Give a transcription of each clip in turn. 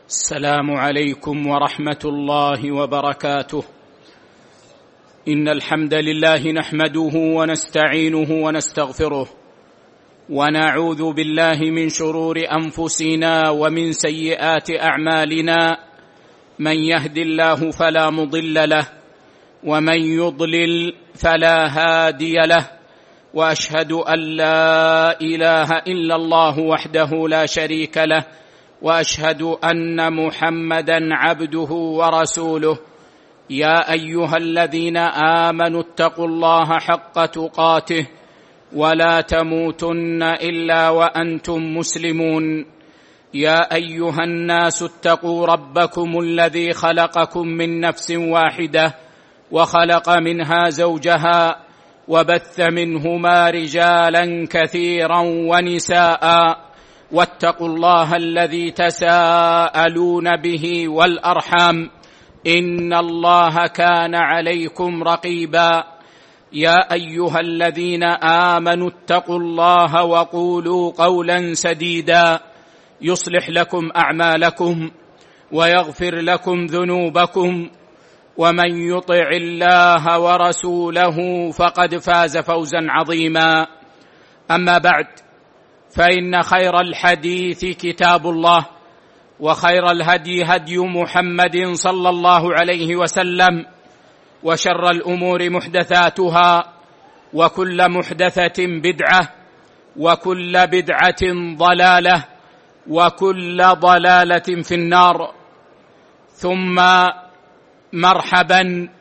السلام عليكم ورحمة الله وبركاته. إن الحمد لله نحمده ونستعينه ونستغفره، ونعوذ بالله من شرور أنفسنا ومن سيئات أعمالنا. من يهد الله فلا مضل له، ومن يضلل فلا هادي له، وأشهد أن لا إله إلا الله وحده لا شريك له، وأشهد أن محمدًا عبده ورسوله. يا أيها الذين آمنوا اتقوا الله حق تقاته ولا تموتن إلا وأنتم مسلمون. يا أيها الناس اتقوا ربكم الذي خلقكم من نفس واحدة، وخلق منها زوجها، وبث منهما رجالا كثيرا ونساء. واتقوا الله الذي تساءلون به والأرحام، إن الله كان عليكم رقيبا. يا أيها الذين آمنوا اتقوا الله وقولوا قولا سديدا يصلح لكم أعمالكم ويغفر لكم ذنوبكم، ومن يطع الله ورسوله فقد فاز فوزا عظيما. أما بعد، فإن خير الحديث كتاب الله، وخير الهدي هدي محمد صلى الله عليه وسلم، وشر الأمور محدثاتها، وكل محدثة بدعة، وكل بدعة ضلالة، وكل ضلالة في النار. ثم مرحبا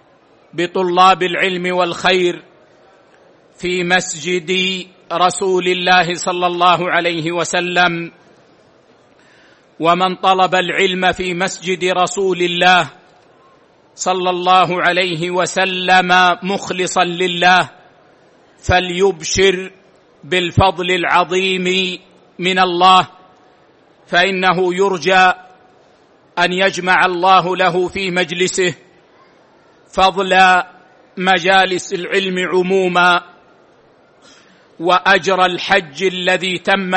بطلاب العلم والخير في مسجد رسول الله صلى الله عليه وسلم، ومن طلب العلم في مسجد رسول الله صلى الله عليه وسلم مخلصا لله فليبشر بالفضل العظيم من الله، فإنه يرجى أن يجمع الله له في مجلسه فضل مجالس العلم عموما، وأجر الحج الذي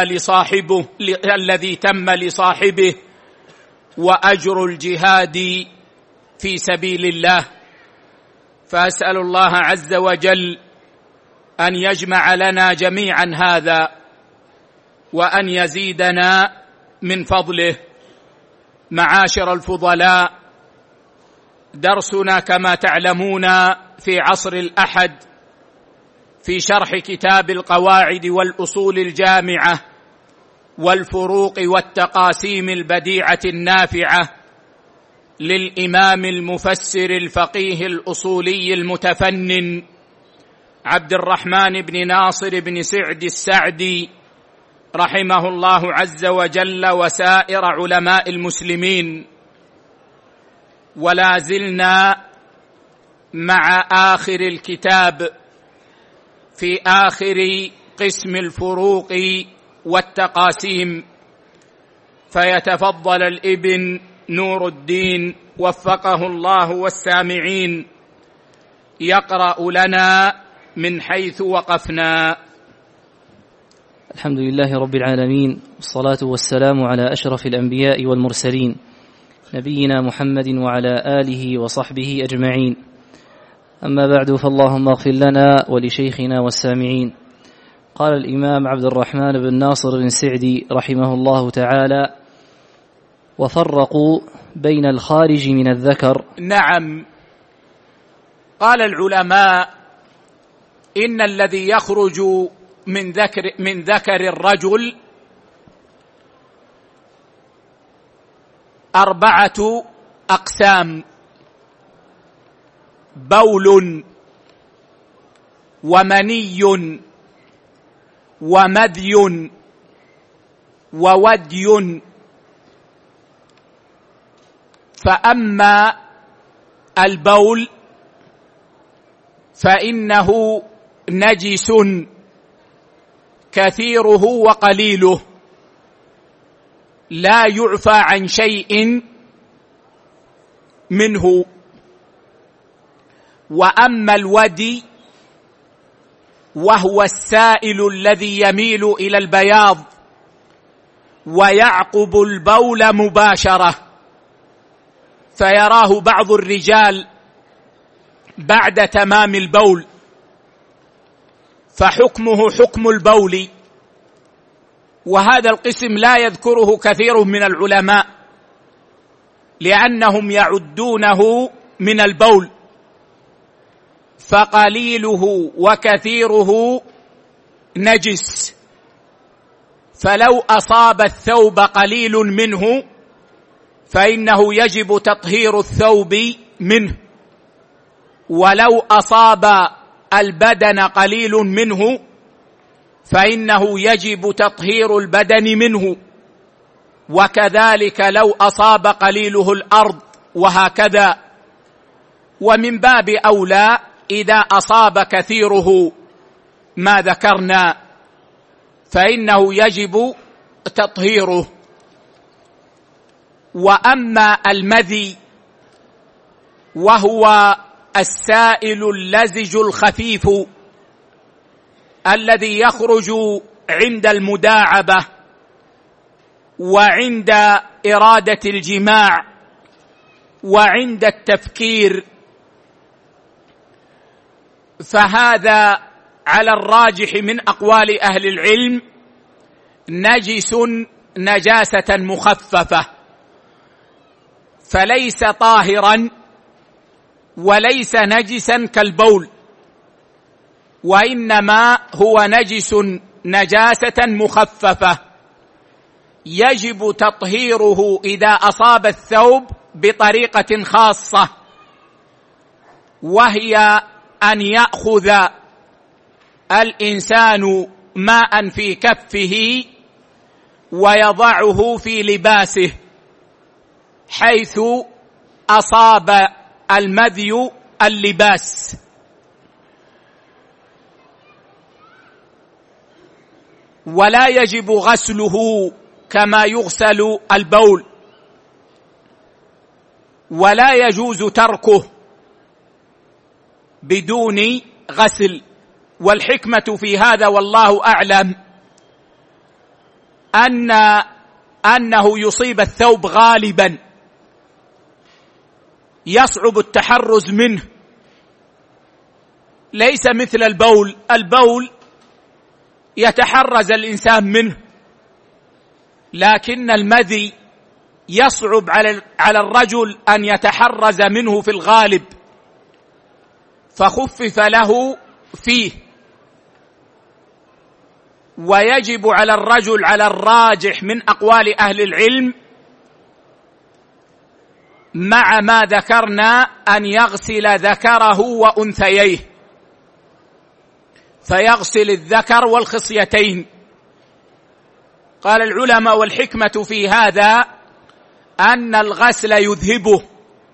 تم لصاحبه، وأجر الجهاد في سبيل الله. فأسأل الله عز وجل أن يجمع لنا جميعا هذا، وأن يزيدنا من فضله. معاشر الفضلاء، درسنا كما تعلمون في عصر الأحد في شرح كتاب القواعد والأصول الجامعة والفروق والتقاسيم البديعة النافعة للإمام المفسر الفقيه الأصولي المتفنن عبد الرحمن بن ناصر بن سعد السعدي رحمه الله عز وجل، وسائر علماء المسلمين. ولا زلنا مع آخر الكتاب في آخر قسم الفروق والتقاسيم، فيتفضل الابن نور الدين وفقه الله والسامعين يقرأ لنا من حيث وقفنا. الحمد لله رب العالمين، والصلاة والسلام على أشرف الأنبياء والمرسلين، نبينا محمد وعلى آله وصحبه أجمعين. أما بعد، فاللهم اغفر لنا ولشيخنا والسامعين. قال الإمام عبد الرحمن بن ناصر بن سعدي رحمه الله تعالى: وفرقوا بين الخارج من الذكر. نعم، قال العلماء: إن الذي يخرج من ذكر الرجل 4 أقسام: بول، ومني، ومذي، وودي. فأما البول فإنه نجس كثيره وقليله، لا يعفى عن شيء منه. وأما الودي وهو السائل الذي يميل إلى البياض ويعقب البول مباشرة، فيراه بعض الرجال بعد تمام البول، فحكمه حكم البول. وهذا القسم لا يذكره كثير من العلماء لأنهم يعدونه من البول، فقليله وكثيره نجس، فلو أصاب الثوب قليل منه فإنه يجب تطهير الثوب منه، ولو أصاب البدن قليل منه فإنه يجب تطهير البدن منه، وكذلك لو أصاب قليله الأرض، وهكذا. ومن باب أولى إذا أصاب كثيره ما ذكرنا فإنه يجب تطهيره. وأما المذي وهو السائل اللزج الخفيف الذي يخرج عند المداعبة وعند إرادة الجماع وعند التفكير، فهذا على الراجح من أقوال أهل العلم نجس نجاسة مخففة، فليس طاهرا وليس نجسا كالبول، وإنما هو نجس نجاسة مخففة يجب تطهيره إذا أصاب الثوب بطريقة خاصة، وهي أن يأخذ الإنسان ماء في كفه ويضعه في لباسه حيث أصاب المذي اللباس، ولا يجب غسله كما يغسل البول، ولا يجوز تركه بدون غسل. والحكمة في هذا والله أعلم أنه يصيب الثوب غالبا يصعب التحرز منه، ليس مثل البول. البول يتحرز الإنسان منه، لكن المذي يصعب على الرجل أن يتحرز منه في الغالب، فخفف له فيه. ويجب على الرجل على الراجح من أقوال أهل العلم مع ما ذكرنا أن يغسل ذكره وأنثييه، فيغسل الذكر والخصيتين. قال العلماء والحكمة في هذا أن الغسل يذهبه،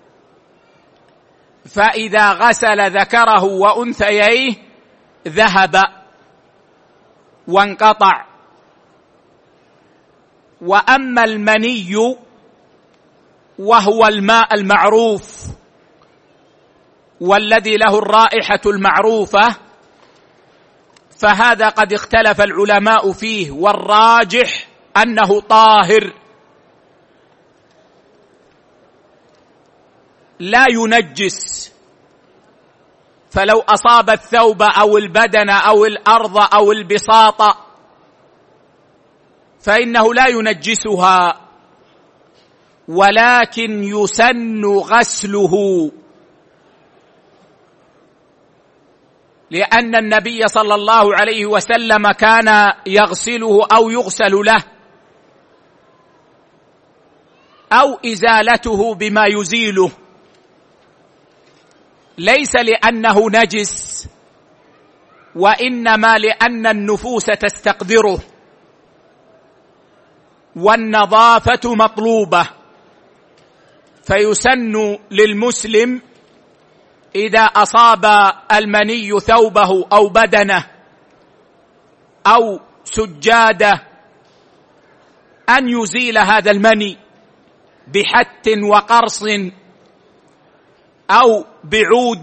فإذا غسل ذكره وأنثييه ذهب وانقطع. وأما المني وهو الماء المعروف والذي له الرائحة المعروفة، فهذا قد اختلف العلماء فيه، والراجح أنه طاهر لا ينجس، فلو أصاب الثوب أو البدن أو الأرض أو البساط فإنه لا ينجسها، ولكن يسن غسله، لأن النبي صلى الله عليه وسلم كان يغسله أو يغسل له، أو إزالته بما يزيله، ليس لأنه نجس، وإنما لأن النفوس تستقدره، والنظافة مطلوبة. فيسن للمسلم إذا أصاب المني ثوبه أو بدنه أو سجاده أن يزيل هذا المني بحت وقرص أو بعود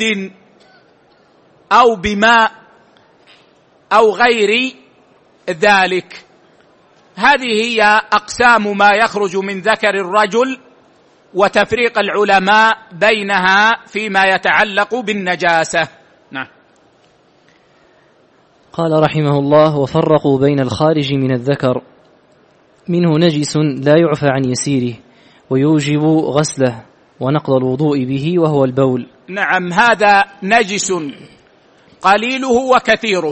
أو بماء أو غير ذلك. هذه هي أقسام ما يخرج من ذكر الرجل وتفريق العلماء بينها فيما يتعلق بالنجاسة. نعم. قال رحمه الله: وفرقوا بين الخارج من الذكر، منه نجس لا يعفى عن يسيره ويوجب غسله ونقض الوضوء به وهو البول. نعم، هذا نجس قليله وكثيره،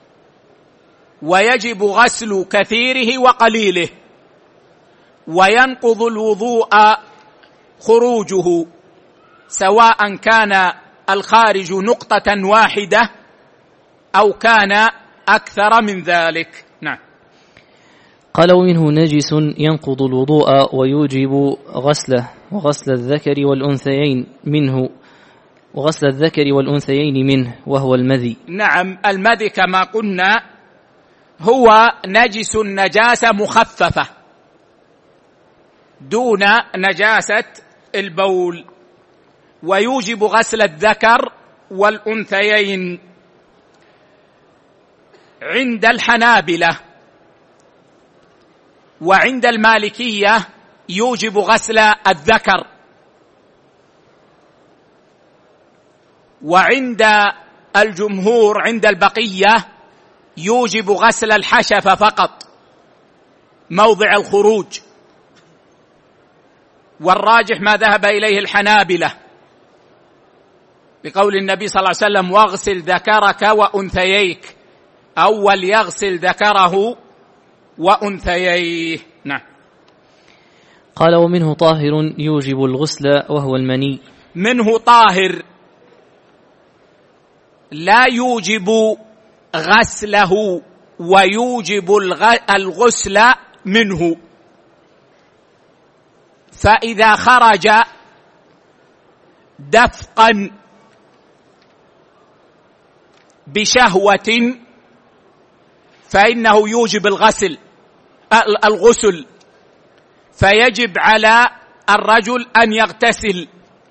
ويجب غسل كثيره وقليله، وينقض الوضوء خروجه، سواء كان الخارج نقطة واحدة أو كان أكثر من ذلك. نعم. قال: ومنه نجس ينقض الوضوء ويوجب غسله وغسل الذكر والأنثيين منه وهو المذي. نعم، المذي كما قلنا هو نجس نجاسة مخففة دون نجاسة البول، ويوجب غسل الذكر والأنثيين عند الحنابلة، وعند المالكية يوجب غسل الذكر، وعند الجمهور عند البقية يوجب غسل الحشفة فقط موضع الخروج، والراجح ما ذهب إليه الحنابلة بقول النبي صلى الله عليه وسلم: واغسل ذكرك وأنثييك، أو وليغسل ذكره وأنثييه. نعم. قال: ومنه طاهر يوجب الغسل وهو المني. منه طاهر لا يوجب غسله ويوجب الغسل منه، فإذا خرج دفقا بشهوة فإنه يوجب الغسل، فيجب على الرجل أن يغتسل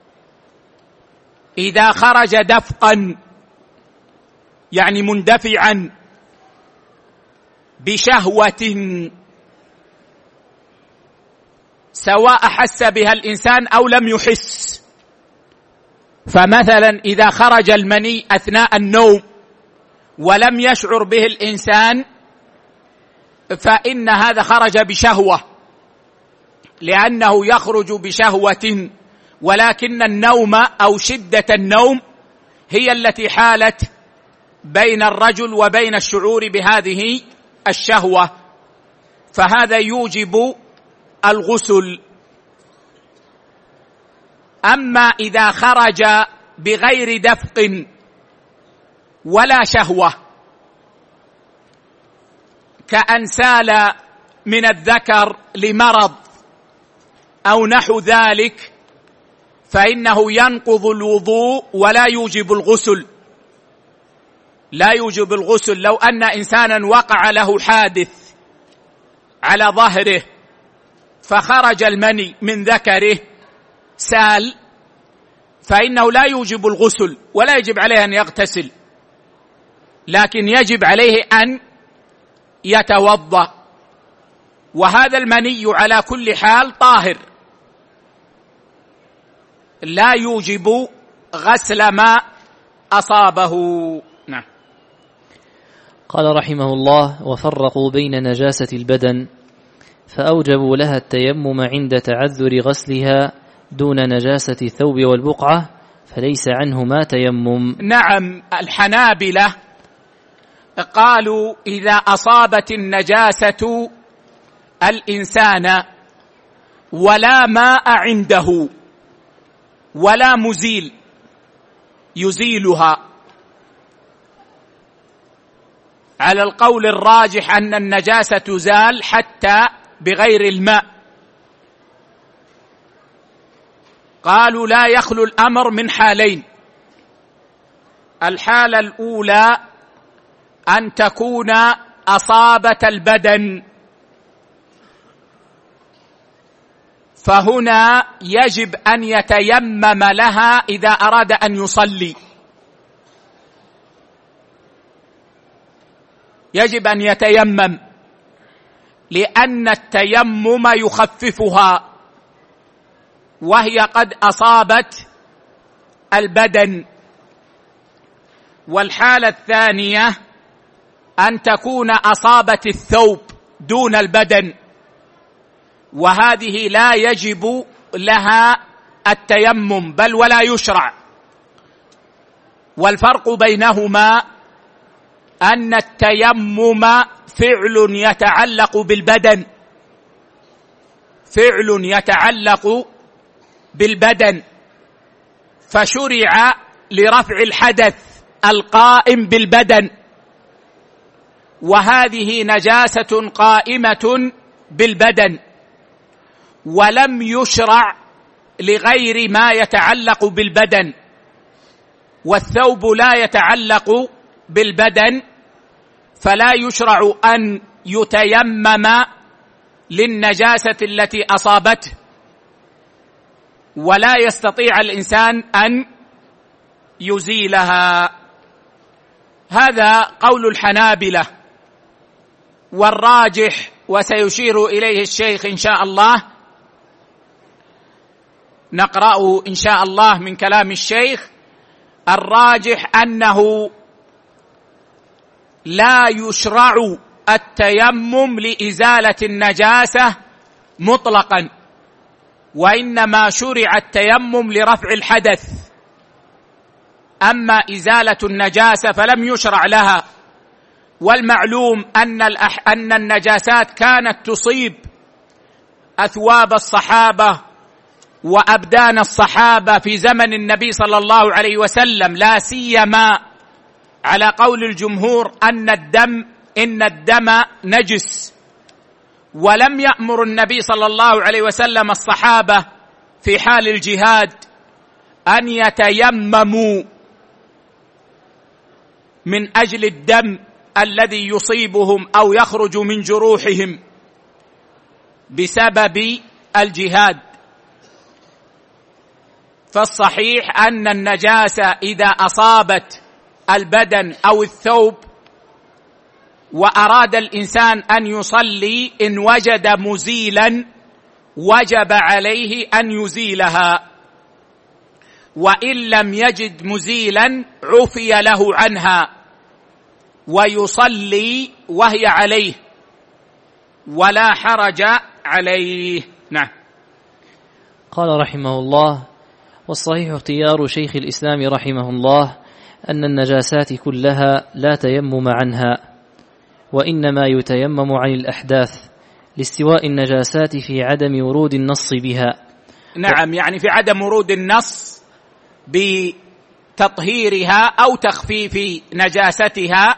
إذا خرج دفقا، يعني مندفعا بشهوة، سواء حس بها الإنسان أو لم يحس. فمثلا إذا خرج المني أثناء النوم ولم يشعر به الإنسان فإن هذا خرج بشهوة، لأنه يخرج بشهوة، ولكن النوم أو شدة النوم هي التي حالت بين الرجل وبين الشعور بهذه الشهوة، فهذا يوجب الغسل. أما إذا خرج بغير دفق ولا شهوة، كأن سال من الذكر لمرض أو نحو ذلك، فإنه ينقض الوضوء ولا يوجب الغسل. لا يوجب الغسل. لو أن إنسانا وقع له حادث على ظهره فخرج المني من ذكره سال، فإنه لا يوجب الغسل ولا يجب عليه أن يغتسل، لكن يجب عليه أن يتوضأ، وهذا المني على كل حال طاهر لا يوجب غسل ما أصابه. نعم. قال رحمه الله: وفرقوا بين نجاسة البدن فأوجبوا لها التيمم عند تعذر غسلها دون نجاسة الثوب والبقعة، فليس عنهما تيمم. نعم، الحنابلة قالوا إذا أصابت النجاسة الإنسان ولا ماء عنده ولا مزيل يزيلها، على القول الراجح أن النجاسة تزال حتى بغير الماء، قالوا لا يخلو الأمر من حالين: الحالة الأولى أن تكون أصابت البدن، فهنا يجب أن يتيمم لها إذا أراد أن يصلي، يجب أن يتيمم. لأن التيمم يخففها وهي قد أصابت البدن. والحالة الثانية أن تكون أصابت الثوب دون البدن، وهذه لا يجب لها التيمم بل ولا يشرع. والفرق بينهما أن التيمم فعل يتعلق بالبدن، فعل يتعلق بالبدن، فشرع لرفع الحدث القائم بالبدن، وهذه نجاسة قائمة بالبدن، ولم يشرع لغير ما يتعلق بالبدن. والثوب لا يتعلق بالبدن، فلا يشرع أن يتيمم للنجاسة التي أصابته، ولا يستطيع الإنسان أن يزيلها. هذا قول الحنابلة، والراجح وسيشير إليه الشيخ إن شاء الله، نقرأه إن شاء الله من كلام الشيخ. الراجح أنه لا يشرع التيمم لإزالة النجاسة مطلقا، وإنما شرع التيمم لرفع الحدث. أما إزالة النجاسة فلم يشرع لها. والمعلوم أن النجاسات كانت تصيب أثواب الصحابة وأبدان الصحابة في زمن النبي صلى الله عليه وسلم، لا سيما على قول الجمهور إن الدم نجس. ولم يأمر النبي صلى الله عليه وسلم الصحابة في حال الجهاد أن يتيمموا من أجل الدم الذي يصيبهم أو يخرج من جروحهم بسبب الجهاد. فالصحيح أن النجاسة إذا أصابت البدن أو الثوب وأراد الإنسان أن يصلي، إن وجد مزيلا وجب عليه أن يزيلها، وإن لم يجد مزيلا عفي له عنها ويصلي وهي عليه ولا حرج عليه. نعم. قال رحمه الله: والصحيح اختيار شيخ الإسلام رحمه الله أن النجاسات كلها لا تيمم عنها، وإنما يتيمم عن الأحداث لاستواء النجاسات في عدم ورود النص بها. نعم، يعني في عدم ورود النص بتطهيرها أو تخفيف نجاستها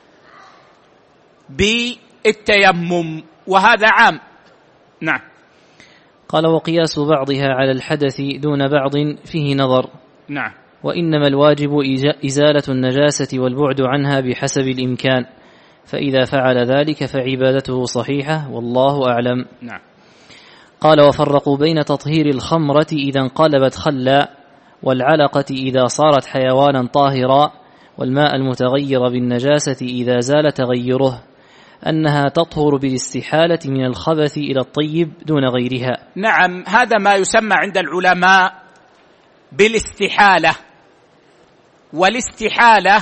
بالتيمم، وهذا عام. نعم. قال: وقياس بعضها على الحدث دون بعض فيه نظر. نعم. وإنما الواجب إزالة النجاسة والبعد عنها بحسب الإمكان، فإذا فعل ذلك فعبادته صحيحة، والله أعلم. نعم. قال: وفرقوا بين تطهير الخمرة إذا انقلبت خلا، والعلقة إذا صارت حيوانا طاهرا، والماء المتغير بالنجاسة إذا زال تغيره، أنها تطهر بالاستحالة من الخبث إلى الطيب دون غيرها. نعم، هذا ما يسمى عند العلماء بالاستحالة. والاستحالة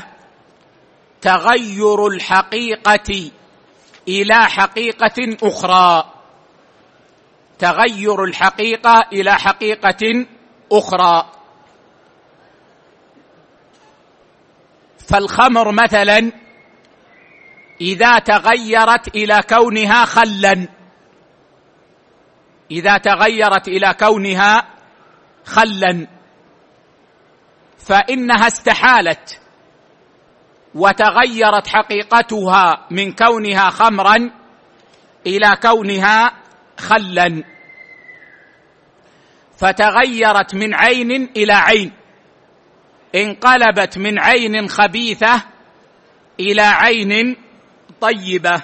تغير الحقيقة إلى حقيقة أخرى، تغير الحقيقة إلى حقيقة أخرى. فالخمر مثلا إذا تغيرت إلى كونها خلا، إذا تغيرت إلى كونها خلا فإنها استحالت وتغيرت حقيقتها من كونها خمرا إلى كونها خلا، فتغيرت من عين إلى عين، انقلبت من عين خبيثة إلى عين طيبة.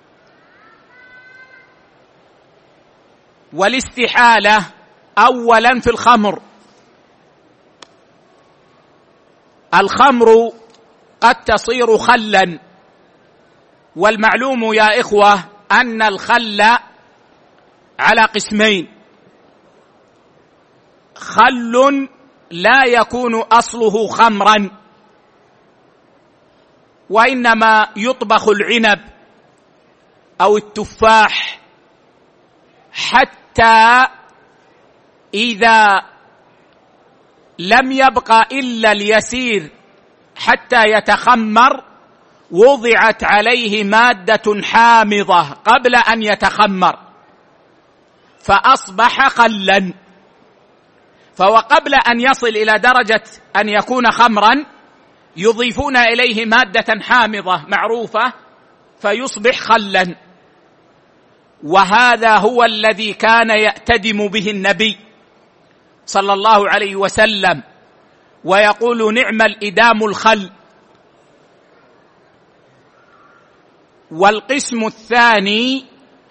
والاستحالة أولا في الخمر قد تصير خلا، والمعلوم يا إخوة أن الخل على قسمين: خل لا يكون أصله خمرا، وإنما يطبخ العنب أو التفاح حتى إذا لم يبق إلا اليسير حتى يتخمر وضعت عليه مادة حامضة قبل أن يتخمر فأصبح خلا. فوقبل أن يصل إلى درجة أن يكون خمرا يضيفون إليه مادة حامضة معروفة فيصبح خلا. وهذا هو الذي كان يأتدم به النبي صلى الله عليه وسلم ويقول: نعم الإدام الخل. والقسم الثاني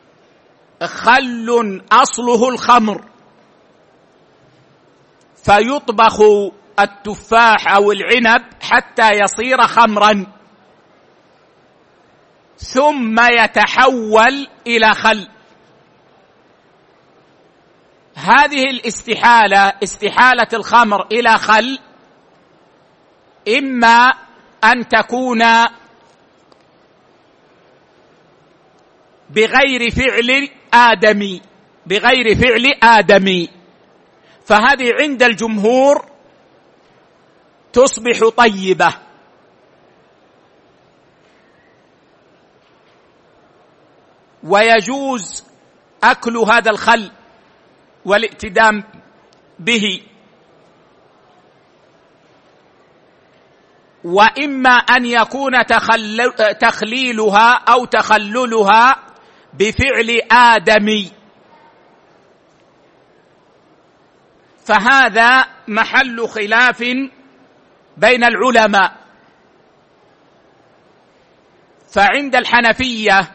خل أصله الخمر، فيطبخ التفاح أو العنب حتى يصير خمرا ثم يتحول إلى خل. هذه الاستحالة، استحالة الخمر إلى خل، إما أن تكون بغير فعل آدمي، فهذه عند الجمهور تصبح طيبة. ويجوز أكل هذا الخل والائتدام به. وإما أن يكون تخليلها أو تخللها بفعل آدمي، فهذا محل خلاف بين العلماء. فعند الحنفية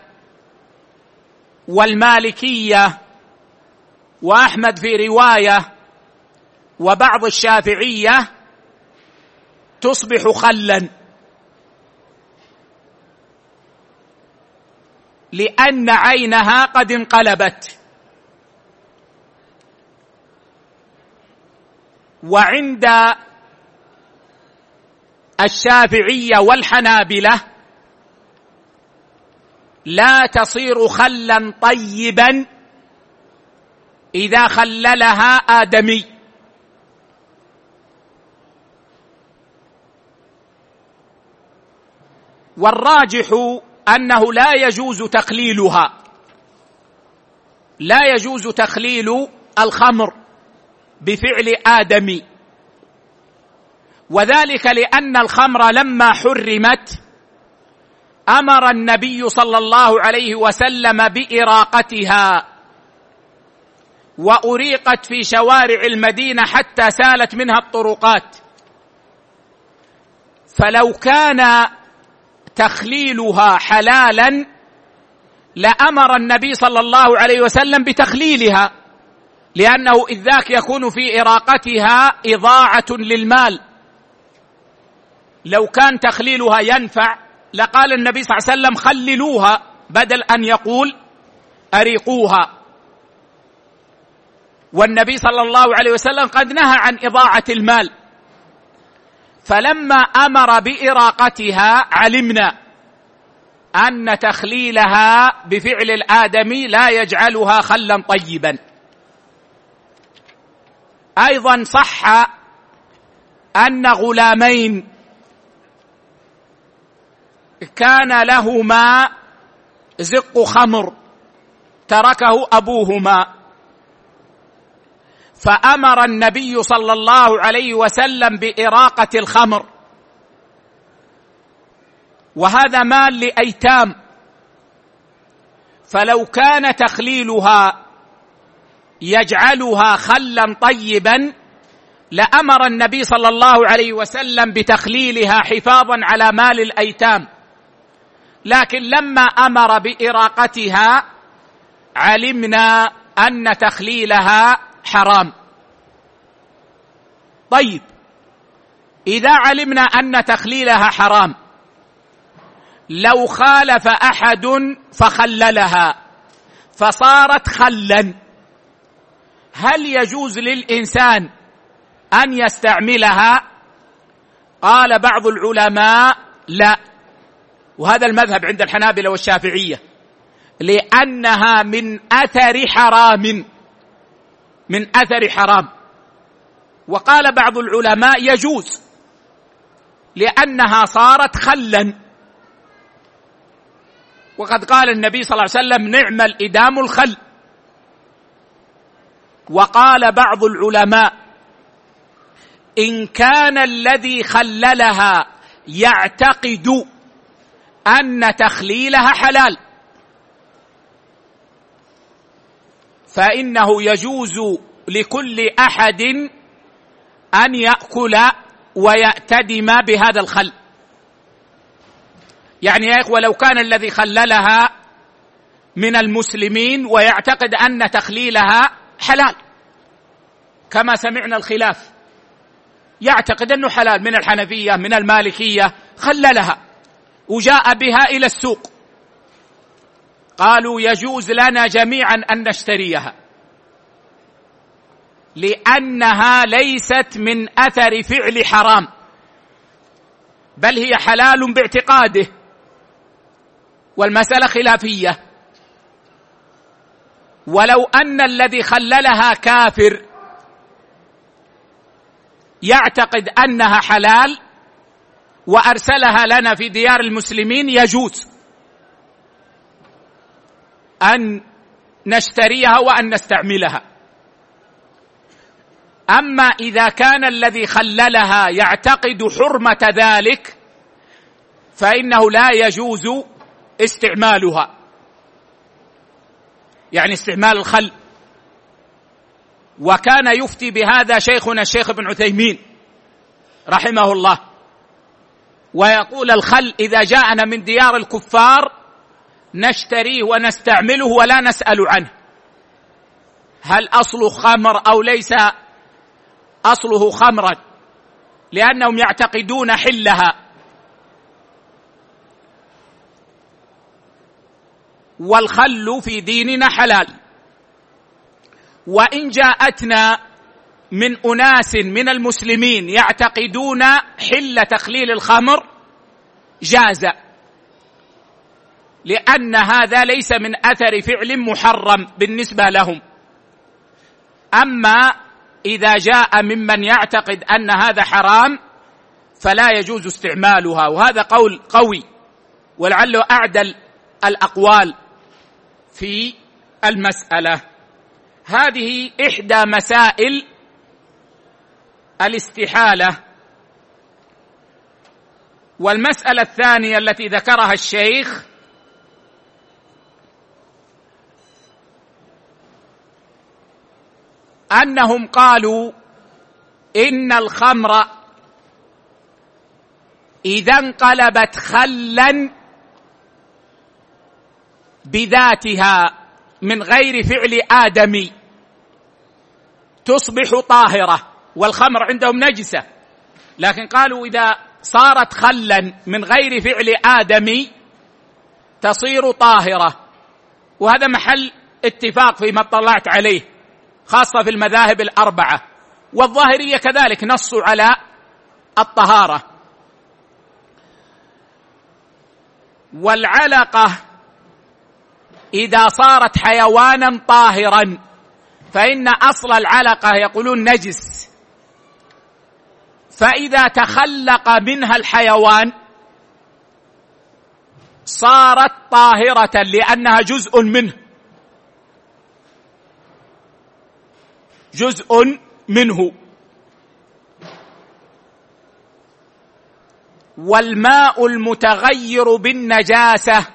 والمالكية وأحمد في رواية وبعض الشافعية تصبح خلا، لأن عينها قد انقلبت. وعند الشافعية والحنابلة لا تصير خلا طيبا إذا خللها آدمي. والراجح أنه لا يجوز تخليل الخمر بفعل آدمي، وذلك لأن الخمر لما حرمت أمر النبي صلى الله عليه وسلم بإراقتها، وأريقت في شوارع المدينة حتى سالت منها الطرقات. فلو كان تخليلها حلالا لأمر النبي صلى الله عليه وسلم بتخليلها، لأنه إذ ذاك يكون في إراقتها إضاعة للمال. لو كان تخليلها ينفع لقال النبي صلى الله عليه وسلم خللوها بدل أن يقول أريقوها. والنبي صلى الله عليه وسلم قد نهى عن إضاعة المال، فلما أمر بإراقتها علمنا أن تخليلها بفعل الآدمي لا يجعلها خلا طيبا. أيضا صح أن غلامين كان لهما زق خمر تركه أبوهما، فأمر النبي صلى الله عليه وسلم بإراقة الخمر، وهذا مال لأيتام، فلو كان تخليلها يجعلها خلا طيبا لأمر النبي صلى الله عليه وسلم بتخليلها حفاظا على مال الأيتام، لكن لما أمر بإراقتها علمنا أن تخليلها حرام. طيب، إذا علمنا أن تخليلها حرام لو خالف أحد فخللها فصارت خلا، هل يجوز للإنسان أن يستعملها؟ قال بعض العلماء لا، وهذا المذهب عند الحنابلة والشافعية، لأنها من أثر حرام، من أثر حرام. وقال بعض العلماء يجوز لأنها صارت خلا، وقد قال النبي صلى الله عليه وسلم نعم الإدام الخل. وقال بعض العلماء إن كان الذي خللها يعتقد أن تخليلها حلال فإنه يجوز لكل أحد أن يأكل ويأتدم بهذا الخل. يعني يا إخوة، لو كان الذي خللها من المسلمين ويعتقد أن تخليلها حلال، كما سمعنا الخلاف، يعتقد أنه حلال من الحنفية من المالكية، خللها وجاء بها إلى السوق، قالوا يجوز لنا جميعا أن نشتريها لأنها ليست من أثر فعل حرام، بل هي حلال باعتقاده، والمسألة خلافية. ولو أن الذي خللها كافر يعتقد أنها حلال وأرسلها لنا في ديار المسلمين، يجوز أن نشتريها وأن نستعملها. أما إذا كان الذي خللها يعتقد حرمة ذلك فإنه لا يجوز استعمالها، يعني استعمال الخل. وكان يفتي بهذا شيخنا الشيخ ابن عثيمين رحمه الله، ويقول الخل إذا جاءنا من ديار الكفار نشتريه ونستعمله ولا نسأل عنه هل أصله خمر أو ليس أصله خمرا، لأنهم يعتقدون حلها. والخل في ديننا حلال. وإن جاءتنا من أناس من المسلمين يعتقدون حل تخليل الخمر جاز، لأن هذا ليس من أثر فعل محرم بالنسبة لهم. أما إذا جاء ممن يعتقد أن هذا حرام فلا يجوز استعمالها، وهذا قول قوي ولعله أعدل الأقوال في المسألة. هذه إحدى مسائل الاستحالة. والمسألة الثانية التي ذكرها الشيخ أنهم قالوا إن الخمر إذا انقلبت خلا بذاتها من غير فعل آدمي تصبح طاهرة، والخمر عندهم نجسة، لكن قالوا إذا صارت خلا من غير فعل آدمي تصير طاهرة. وهذا محل اتفاق فيما اطلعت عليه، خاصة في المذاهب الأربعة، والظاهرية كذلك نصوا على الطهارة. والعلقة إذا صارت حيوانا طاهرا فإن أصل العلقة يقولون نجس، فإذا تخلق منها الحيوان صارت طاهرة لأنها جزء منه، جزء منه. والماء المتغير بالنجاسة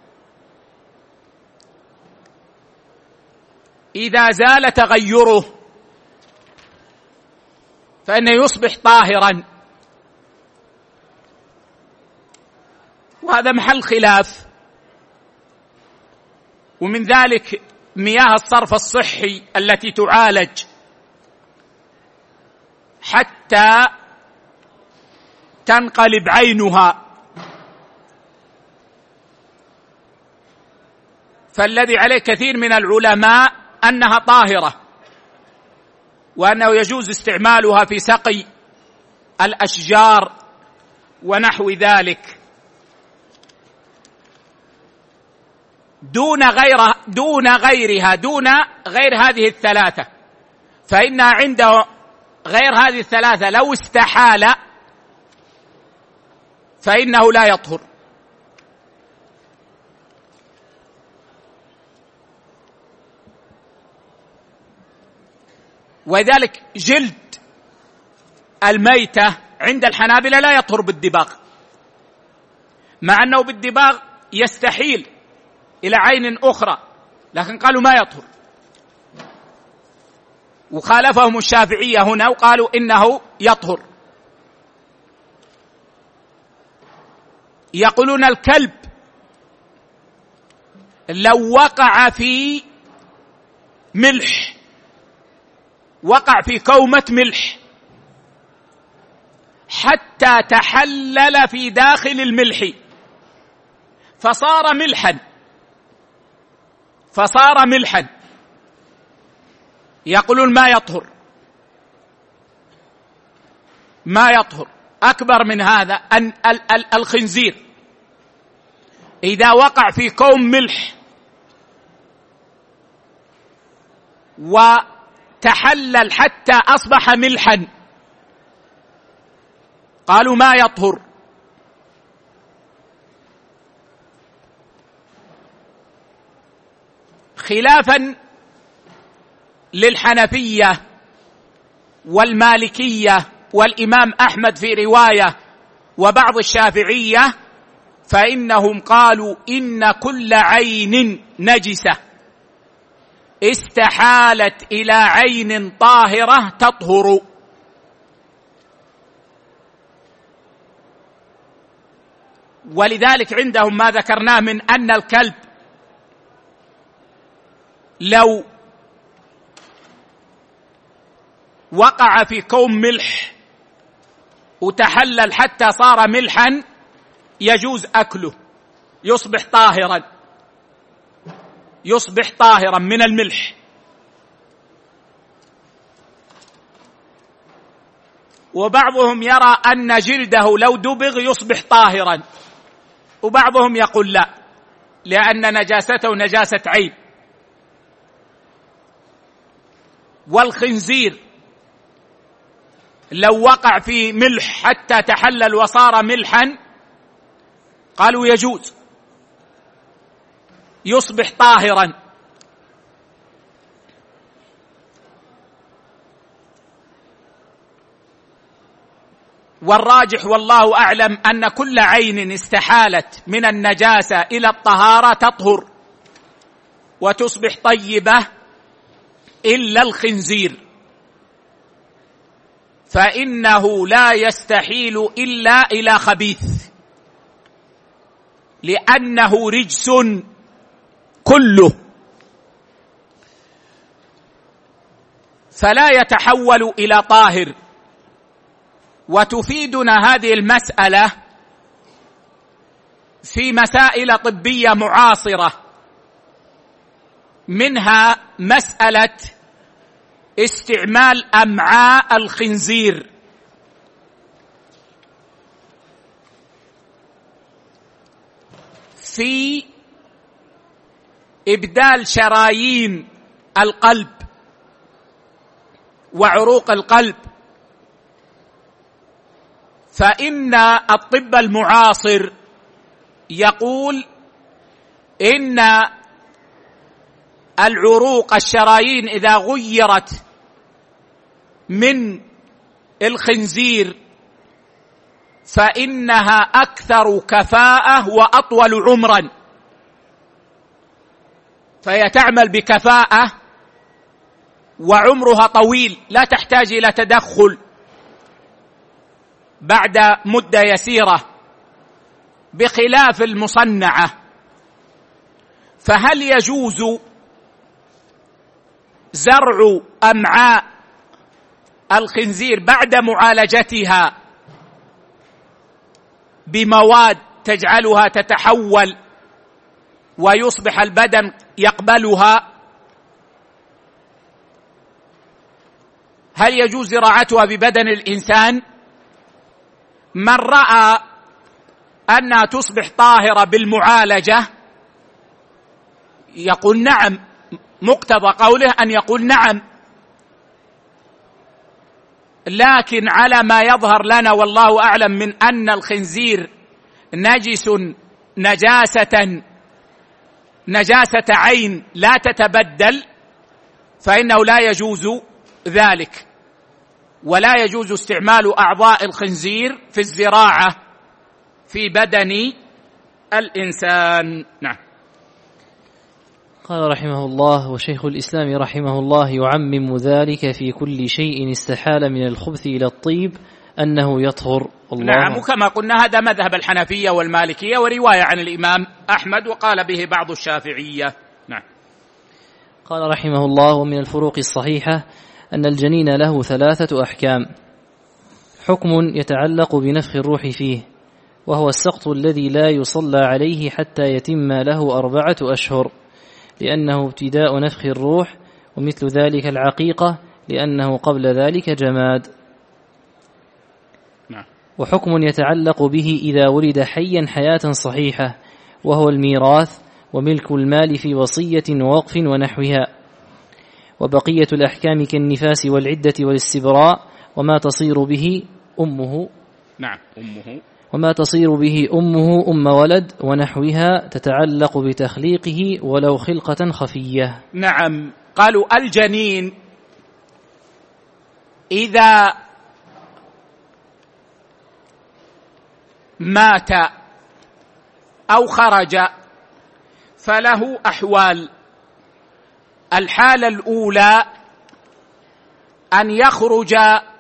إذا زال تغيره فإنه يصبح طاهرا، وهذا محل خلاف. ومن ذلك مياه الصرف الصحي التي تعالج حتى تنقلب عينها، فالذي عليه كثير من العلماء أنها طاهرة، وأنه يجوز استعمالها في سقي الأشجار ونحو ذلك دون غير هذه الثلاثة. فإن عنده غير هذه الثلاثة لو استحال فإنه لا يطهر. وذلك جلد الميتة عند الحنابلة لا يطهر بالدباغ، مع أنه بالدباغ يستحيل إلى عين أخرى، لكن قالوا ما يطهر. وخالفهم الشافعية هنا وقالوا إنه يطهر. يقولون الكلب لو وقع في ملح، وقع في كومة ملح حتى تحلل في داخل الملح فصار ملحا، يقولون ما يطهر. أكبر من هذا أن الخنزير إذا وقع في كوم ملح وتحلل حتى أصبح ملحا قالوا ما يطهر. خلافا للحنفية والمالكية والإمام أحمد في رواية وبعض الشافعية، فإنهم قالوا إن كل عين نجسة استحالت إلى عين طاهرة تطهر. ولذلك عندهم ما ذكرناه من أن الكلب لو وقع في كوم ملح وتحلل حتى صار ملحا يجوز أكله، يصبح طاهرا من الملح. وبعضهم يرى أن جلده لو دبغ يصبح طاهرا، وبعضهم يقول لا، لأن نجاسته نجاسة عين. والخنزير لو وقع في ملح حتى تحلل وصار ملحا قالوا يجوز، يصبح طاهرا. والراجح والله أعلم أن كل عين استحالت من النجاسة إلى الطهارة تطهر وتصبح طيبة إلا الخنزير، فإنه لا يستحيل إلا إلى خبيث، لأنه رجس كله، فلا يتحول إلى طاهر. وتفيدنا هذه المسألة في مسائل طبية معاصرة، منها مسألة استعمال أمعاء الخنزير في إبدال شرايين القلب وعروق القلب. فإن الطب المعاصر يقول إن العروق الشرايين إذا غيرت من الخنزير فإنها أكثر كفاءة وأطول عمرا، فهي تعمل بكفاءة وعمرها طويل، لا تحتاج إلى تدخل بعد مدة يسيرة، بخلاف المصنعة. فهل يجوز زرع أمعاء الخنزير بعد معالجتها بمواد تجعلها تتحول ويصبح البدن يقبلها، هل يجوز زراعتها ببدن الإنسان؟ من رأى أنها تصبح طاهرة بالمعالجة يقول نعم، مقتضى قوله أن يقول نعم، لكن على ما يظهر لنا والله أعلم من أن الخنزير نجس نجاسة عين لا تتبدل، فإنه لا يجوز ذلك، ولا يجوز استعمال أعضاء الخنزير في الزراعة في بدن الإنسان. نعم. قال رحمه الله: وشيخ الإسلام رحمه الله يعمم ذلك في كل شيء استحال من الخبث إلى الطيب أنه يطهر. نعم، وكما قلنا هذا مذهب الحنفية والمالكية ورواية عن الإمام أحمد، وقال به بعض الشافعية. نعم. قال رحمه الله: ومن الفروق الصحيحة أن الجنين له 3 أحكام: حكم يتعلق بنفخ الروح فيه، وهو السقط الذي لا يصلى عليه حتى يتم له 4 أشهر، لأنه ابتداء نفخ الروح، ومثل ذلك العقيقة لأنه قبل ذلك جماد. وحكم يتعلق به إذا ولد حيا حياة صحيحة، وهو الميراث وملك المال في وصية ووقف ونحوها. وبقية الأحكام كالنفاس والعدة والاستبراء وما تصير به أمه. نعم، أمه. وما تصير به أمه أم ولد ونحوها تتعلق بتخليقه ولو خلقة خفية. نعم. قالوا الجنين إذا مات أو خرج فله أحوال. الحالة الأولى أن يخرج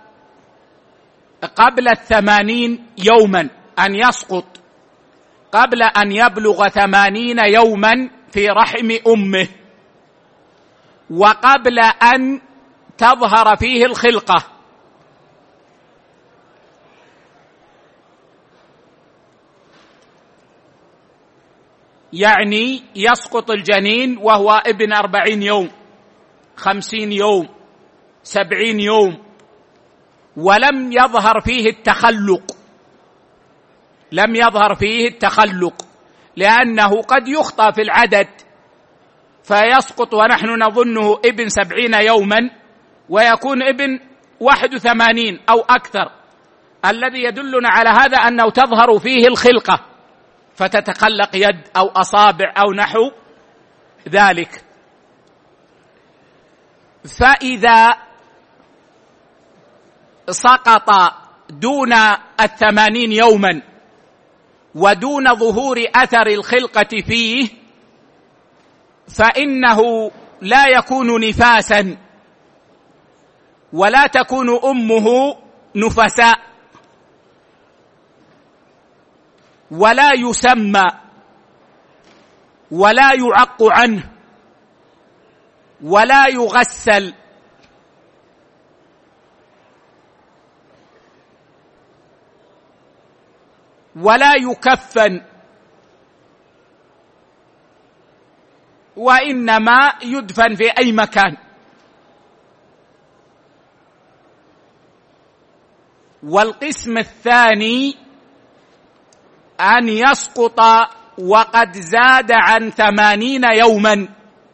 قبل 80 يوما، أن يسقط قبل أن يبلغ 80 يوما في رحم أمه، وقبل أن تظهر فيه الخلقة، يعني يسقط الجنين وهو ابن 40 يوم 50 يوم 70 يوم ولم يظهر فيه التخلق، لم يظهر فيه التخلق، لأنه قد يخطأ في العدد فيسقط ونحن نظنه ابن 70 يوما ويكون ابن 81 أو أكثر، الذي يدلنا على هذا أنه تظهر فيه الخلقة فتتخلق يد أو أصابع أو نحو ذلك. فإذا سقط دون 80 يوما ودون ظهور أثر الخلقة فيه فإنه لا يكون نفاسا ولا تكون أمه نفساء، ولا يسمى ولا يعق عنه ولا يغسل، ولا يكفن، وإنما يدفن في أي مكان. والقسم الثاني أن يسقط وقد زاد عن 80 يوما،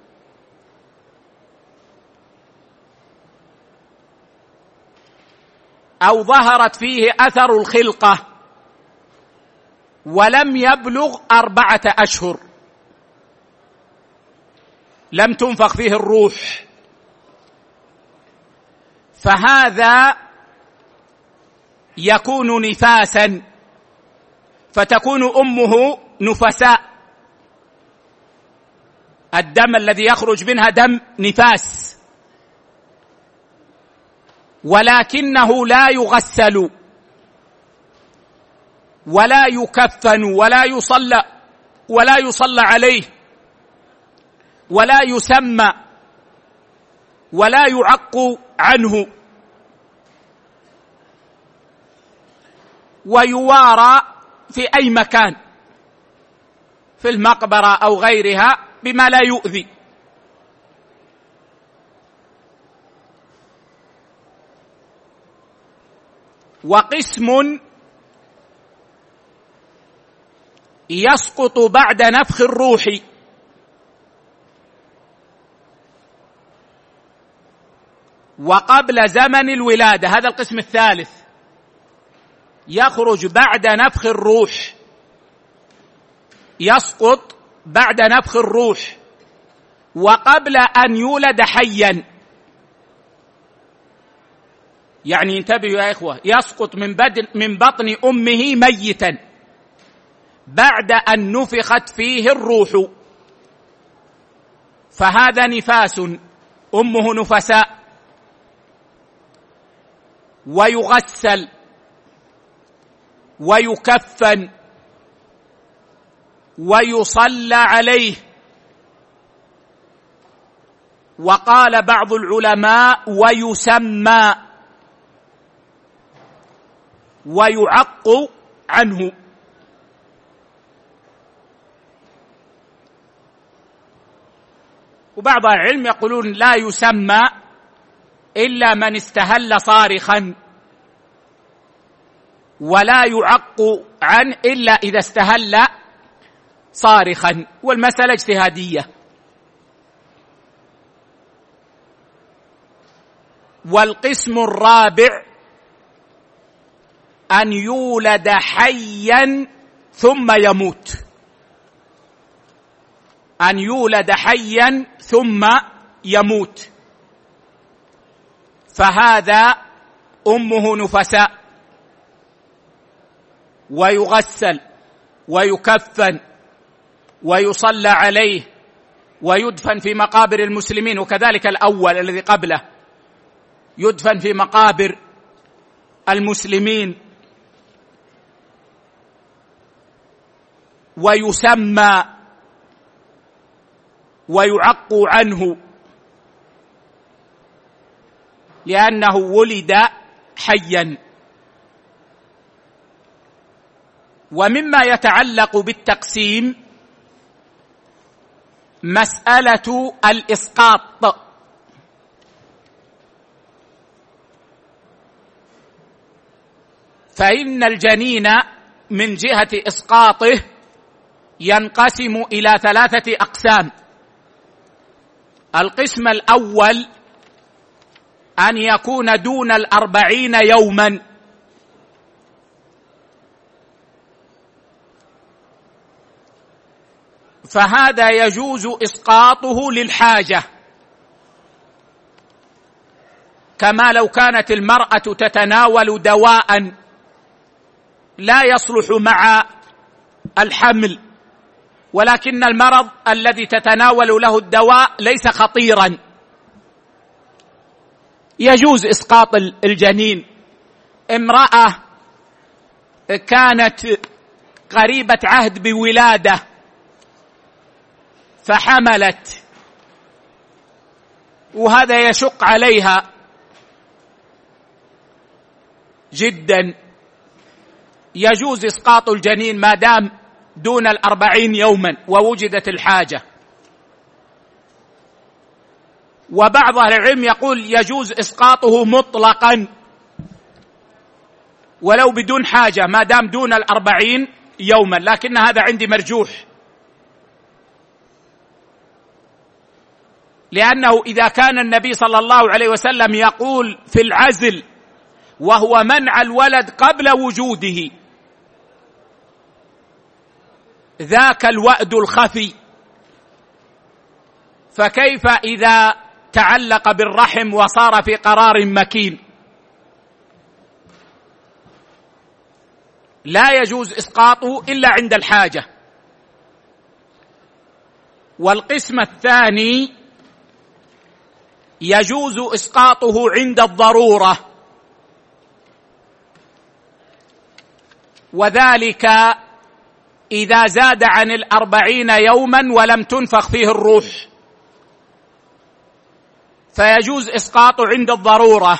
أو ظهرت فيه أثر الخلقة ولم يبلغ 4 أشهر، لم تنفخ فيه الروح، فهذا يكون نفاسا، فتكون أمه نفساء، الدم الذي يخرج منها دم نفاس، ولكنه لا يغسل ولا يكفن ولا يصلى عليه ولا يسمى ولا يعق عنه، ويوارى في أي مكان. في المقبرة أو غيرها بما لا يؤذي. وقسم يسقط بعد نفخ الروح وقبل زمن الولادة، هذا القسم الثالث، يخرج بعد نفخ الروح، يسقط بعد نفخ الروح وقبل أن يولد حيا. يعني انتبهوا يا إخوة، يسقط من بطن أمه ميتا بعد أن نفخت فيه الروح، فهذا نفاس، أمه نفساء، ويغسل ويكفن ويصلى عليه. وقال بعض العلماء ويسمى ويعق عنه. وبعض العلم يقولون لا يسمى إلا من استهل صارخا، ولا يعق عنه إلا إذا استهل صارخا، والمسألة اجتهادية. والقسم الرابع أن يولد حيا ثم يموت، أن يولد حيا ثم يموت، فهذا أمه نفساء، ويغسل ويكفن ويصلى عليه ويدفن في مقابر المسلمين. وكذلك الأول الذي قبله يدفن في مقابر المسلمين. ويسمى ويعق عنه لأنه ولد حيا. ومما يتعلق بالتقسيم مسألة الإسقاط. فإن الجنين من جهة إسقاطه ينقسم إلى 3 أقسام. القسم الأول أن يكون دون 40 يوما، فهذا يجوز إسقاطه للحاجة، كما لو كانت المرأة تتناول دواء لا يصلح مع الحمل، ولكن المرض الذي تتناول له الدواء ليس خطيرا، يجوز إسقاط الجنين. امرأة كانت قريبة عهد بولادة فحملت وهذا يشق عليها جدا، يجوز إسقاط الجنين ما دام دون 40 يوما ووجدت الحاجة. وبعض أهل العلم يقول يجوز إسقاطه مطلقا ولو بدون حاجة ما دام دون 40 يوما، لكن هذا عندي مرجوح، لأنه إذا كان النبي صلى الله عليه وسلم يقول في العزل وهو منع الولد قبل وجوده، ذاك الوأد الخفي، فكيف إذا تعلق بالرحم وصار في قرار مكين؟ لا يجوز إسقاطه إلا عند الحاجة. والقسم الثاني يجوز إسقاطه عند الضرورة، وذلك إذا زاد عن 40 يوما ولم تنفخ فيه الروح، فيجوز إسقاطه عند الضرورة.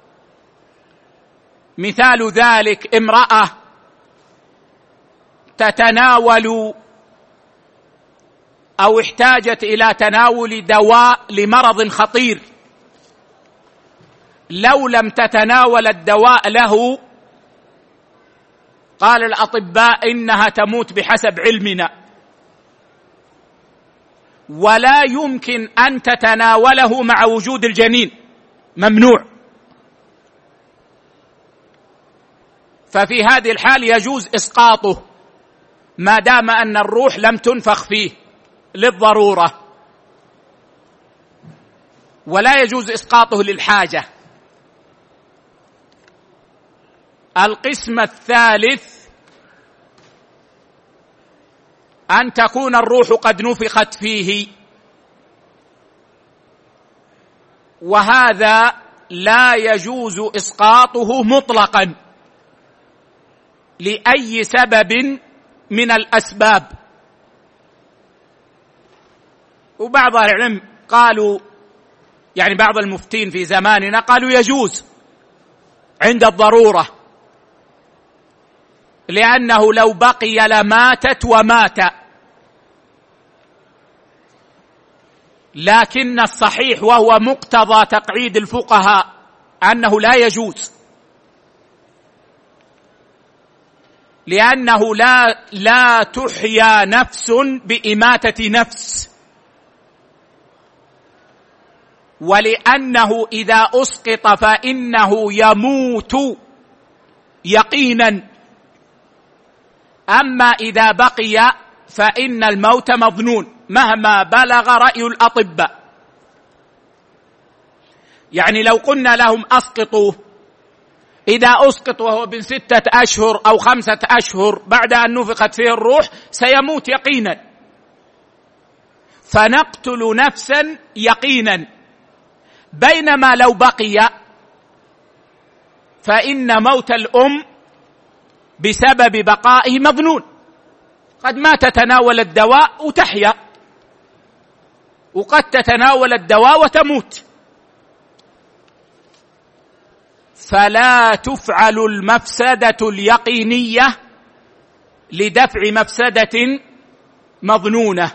مثال ذلك امرأة تتناول أو احتاجت إلى تناول دواء لمرض خطير، لو لم تتناول الدواء له قال الأطباء إنها تموت بحسب علمنا، ولا يمكن أن تتناوله مع وجود الجنين، ممنوع. ففي هذه الحال يجوز إسقاطه ما دام أن الروح لم تنفخ فيه للضرورة، ولا يجوز إسقاطه للحاجة. القسم الثالث أن تكون الروح قد نفخت فيه، وهذا لا يجوز إسقاطه مطلقا لأي سبب من الأسباب. وبعض العلم قالوا، يعني بعض المفتين في زماننا قالوا يجوز عند الضرورة، لأنه لو بقي لماتت ومات، لكن الصحيح وهو مقتضى تقعيد الفقهاء أنه لا يجوز، لأنه لا تحيا نفس بإماتة نفس، ولأنه إذا أسقط فإنه يموت يقينا، أما إذا بقي فإن الموت مظنون مهما بلغ رأي الأطباء. يعني لو قلنا لهم أسقطوه، إذا أسقط وهو بن 6 أشهر أو 5 أشهر بعد أن نفخت فيه الروح سيموت يقينا، فنقتل نفسا يقينا. بينما لو بقي فإن موت الأم بسبب بقائه مظنون، قد ما تتناول الدواء وتحيا، وقد تتناول الدواء وتموت. فلا تفعل المفسدة اليقينية لدفع مفسدة مظنونة.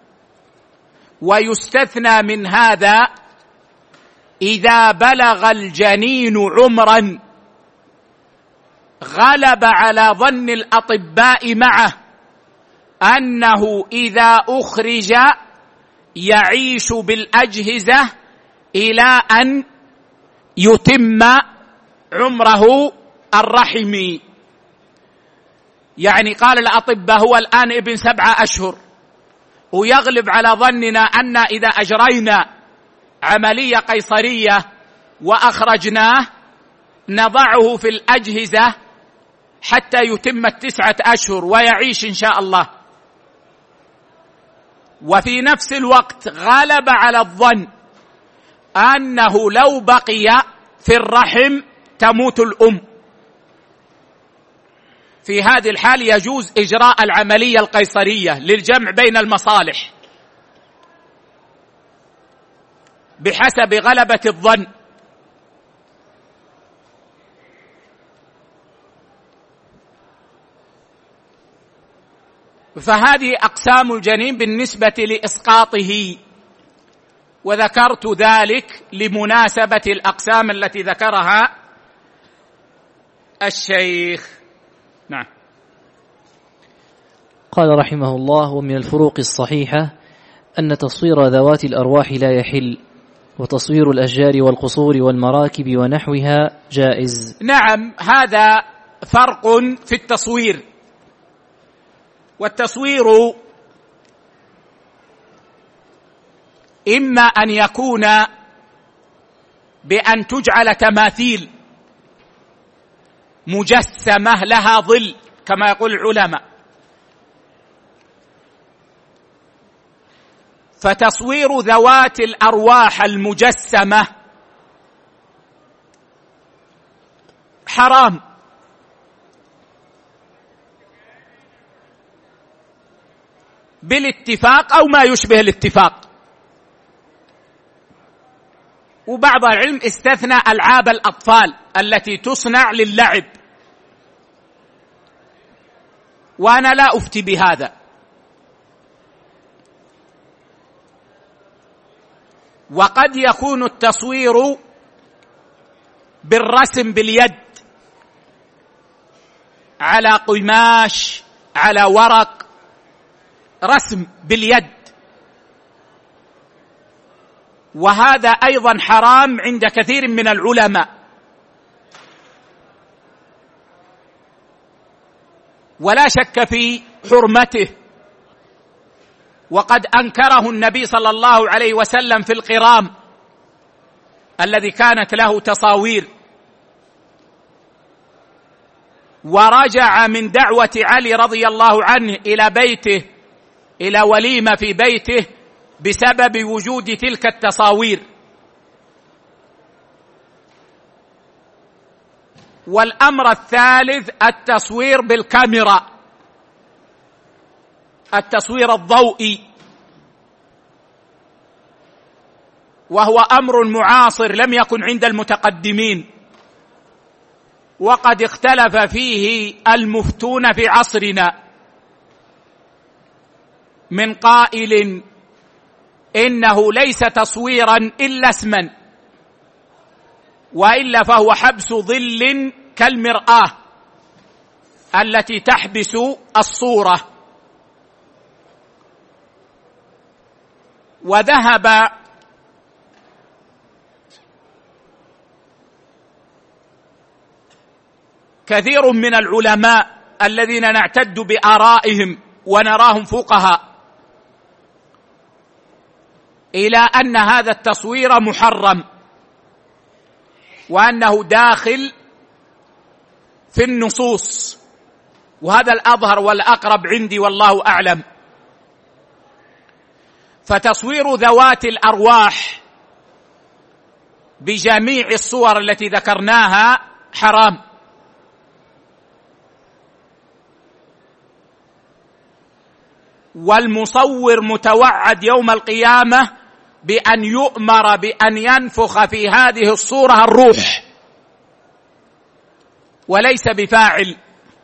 ويستثنى من هذا إذا بلغ الجنين عمرا غلب على ظن الأطباء معه أنه إذا أخرج يعيش بالأجهزة إلى أن يتم عمره الرحمي. يعني قال الأطباء هو الآن ابن 7 أشهر، ويغلب على ظننا أن إذا أجرينا عملية قيصرية وأخرجناه نضعه في الأجهزة حتى يتم 9 أشهر ويعيش إن شاء الله. وفي نفس الوقت غلب على الظن أنه لو بقي في الرحم تموت الأم. في هذه الحال يجوز إجراء العملية القيصرية للجمع بين المصالح بحسب غلبة الظن. فهذه أقسام الجنين بالنسبة لإسقاطه، وذكرت ذلك لمناسبة الأقسام التي ذكرها الشيخ. نعم. قال رحمه الله: ومن الفروق الصحيحة أن تصوير ذوات الأرواح لا يحل، وتصوير الأشجار والقصور والمراكب ونحوها جائز. نعم، هذا فرق في التصوير. والتصوير إما أن يكون بأن تجعل تماثيل مجسمة لها ظل كما يقول العلماء، فتصوير ذوات الأرواح المجسمة حرام، بالاتفاق أو ما يشبه الاتفاق. وبعض العلم استثنى ألعاب الأطفال التي تصنع للعب، وأنا لا أفتي بهذا، وقد يكون التصوير بالرسم باليد على قماش، على ورق، رسم باليد، وهذا أيضا حرام عند كثير من العلماء، ولا شك في حرمته، وقد أنكره النبي صلى الله عليه وسلم في القرام الذي كانت له تصاوير، ورجع من دعوة علي رضي الله عنه إلى بيته، إلى وليمة في بيته، بسبب وجود تلك التصاوير. والأمر الثالث التصوير بالكاميرا، التصوير الضوئي، وهو أمر معاصر لم يكن عند المتقدمين، وقد اختلف فيه المفتون في عصرنا، من قائل إنه ليس تصويرا إلا اسما، وإلا فهو حبس ظل كالمرآة التي تحبس الصورة. وذهب كثير من العلماء الذين نعتد بآرائهم ونراهم فقهاء إلى أن هذا التصوير محرم، وأنه داخل في النصوص، وهذا الأظهر والأقرب عندي والله أعلم. فتصوير ذوات الأرواح بجميع الصور التي ذكرناها حرام، والمصور متوعد يوم القيامة بأن يؤمر بأن ينفخ في هذه الصورة الروح، وليس بفاعل.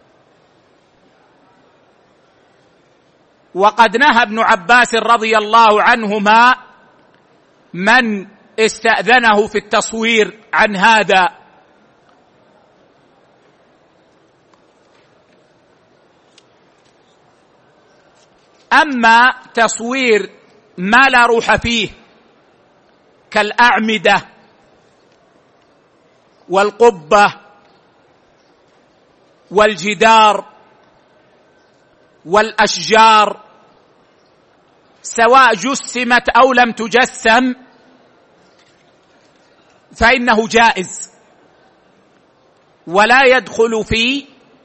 وقد نهى ابن عباس رضي الله عنهما من استأذنه في التصوير عن هذا. أما تصوير ما لا روح فيه كالأعمدة والقبة والجدار والأشجار، سواء جسمت أو لم تجسم، فإنه جائز ولا يدخل في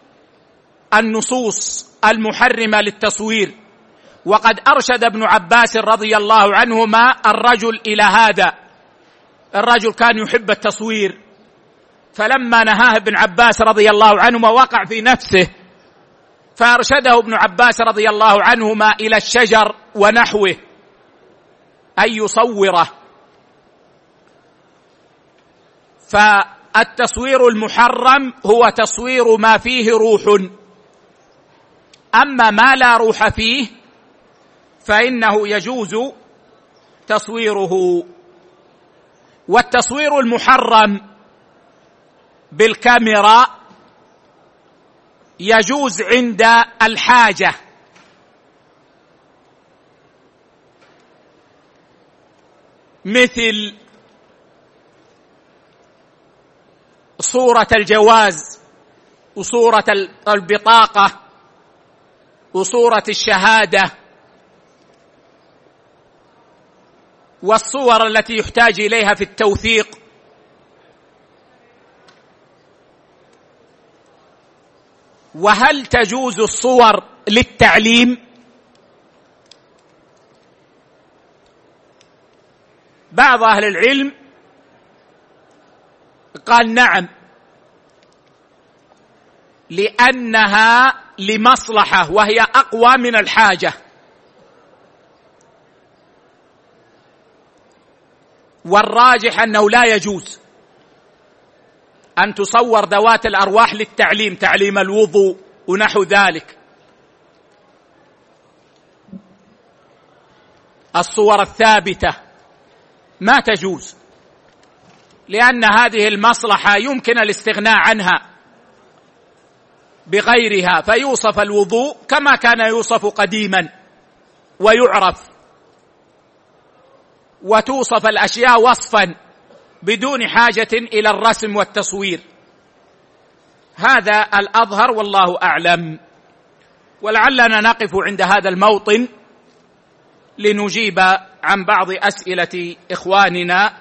النصوص المحرمة للتصوير. وقد أرشد ابن عباس رضي الله عنهما الرجل إلى هذا، الرجل كان يحب التصوير، فلما نهاه ابن عباس رضي الله عنهما وقع في نفسه، فأرشده ابن عباس رضي الله عنهما إلى الشجر ونحوه أن يصوره. فالتصوير المحرم هو تصوير ما فيه روح، أما ما لا روح فيه فإنه يجوز تصويره. والتصوير المحرم بالكاميرا يجوز عند الحاجة، مثل صورة الجواز وصورة البطاقة وصورة الشهادة، والصور التي يحتاج إليها في التوثيق. وهل تجوز الصور للتعليم؟ بعض أهل العلم قال نعم، لأنها لمصلحة وهي أقوى من الحاجة. والراجح أنه لا يجوز أن تصور ذوات الأرواح للتعليم، تعليم الوضوء ونحو ذلك. الصور الثابتة ما تجوز، لأن هذه المصلحة يمكن الاستغناء عنها بغيرها، فيوصف الوضوء كما كان يوصف قديما ويعرف، وتوصف الأشياء وصفا بدون حاجة إلى الرسم والتصوير. هذا الأظهر والله أعلم. ولعلنا نقف عند هذا الموطن لنجيب عن بعض أسئلة إخواننا،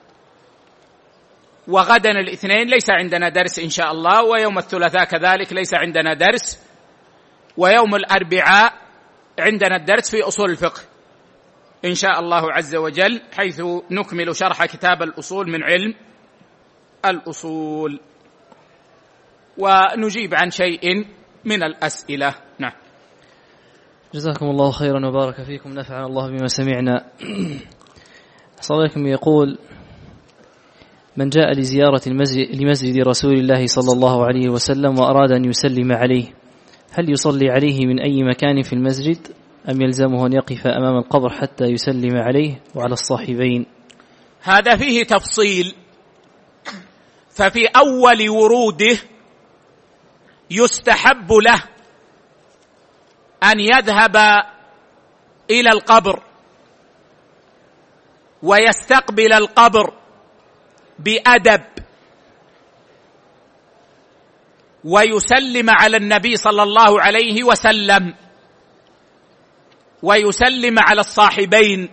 وغدا الاثنين ليس عندنا درس إن شاء الله، ويوم الثلاثاء كذلك ليس عندنا درس، ويوم الأربعاء عندنا الدرس في أصول الفقه إن شاء الله عز وجل، حيث نكمل شرح كتاب الأصول من علم الأصول، ونجيب عن شيء من الأسئلة. نعم. جزاكم الله خيرا وبارك فيكم، نفعنا الله بما سمعنا. صديقكم يقول: من جاء لزيارة لمسجد رسول الله صلى الله عليه وسلم وأراد أن يسلم عليه، هل يصلي عليه من أي مكان في المسجد أم يلزمه أن يقف أمام القبر حتى يسلم عليه وعلى الصاحبين؟ هذا فيه تفصيل. ففي أول وروده يستحب له أن يذهب إلى القبر ويستقبل القبر بأدب ويسلم على النبي صلى الله عليه وسلم ويسلم على الصاحبين،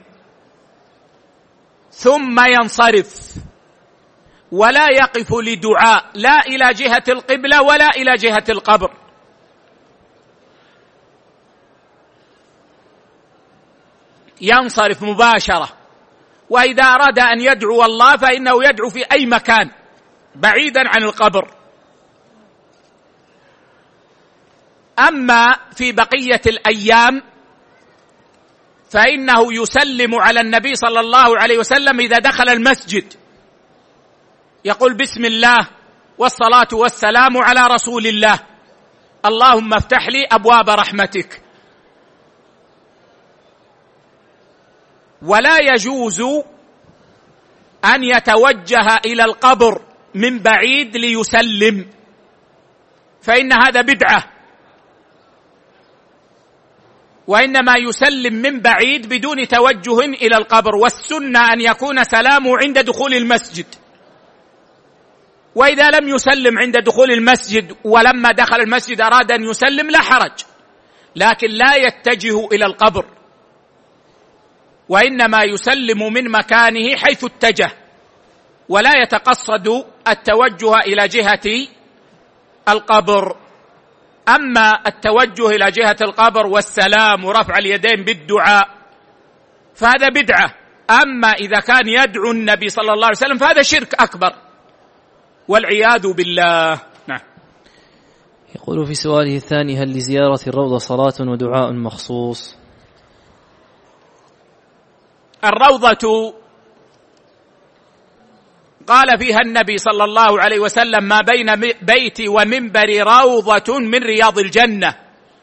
ثم ينصرف ولا يقف لدعاء لا إلى جهة القبلة ولا إلى جهة القبر، ينصرف مباشرة. وإذا أراد أن يدعو الله فإنه يدعو في أي مكان بعيدا عن القبر. أما في بقية الأيام فإنه يسلم على النبي صلى الله عليه وسلم إذا دخل المسجد، يقول: بسم الله والصلاة والسلام على رسول الله، اللهم افتح لي أبواب رحمتك. ولا يجوز أن يتوجه إلى القبر من بعيد ليسلم، فإن هذا بدعة، وإنما يسلم من بعيد بدون توجه إلى القبر، والسنة أن يكون سلامه عند دخول المسجد. وإذا لم يسلم عند دخول المسجد ولما دخل المسجد أراد أن يسلم لا حرج، لكن لا يتجه إلى القبر، وإنما يسلم من مكانه حيث اتجه، ولا يتقصد التوجه إلى جهة القبر. أما التوجه إلى جهة القبر والسلام ورفع اليدين بالدعاء فهذا بدعة. أما إذا كان يدعو النبي صلى الله عليه وسلم فهذا شرك أكبر والعياذ بالله. نعم. يقول في سؤاله الثاني: هل لزيارة الروضة صلاة ودعاء مخصوص؟ الروضة قال فيها النبي صلى الله عليه وسلم: ما بين بيتي ومنبري روضة من رياض الجنة.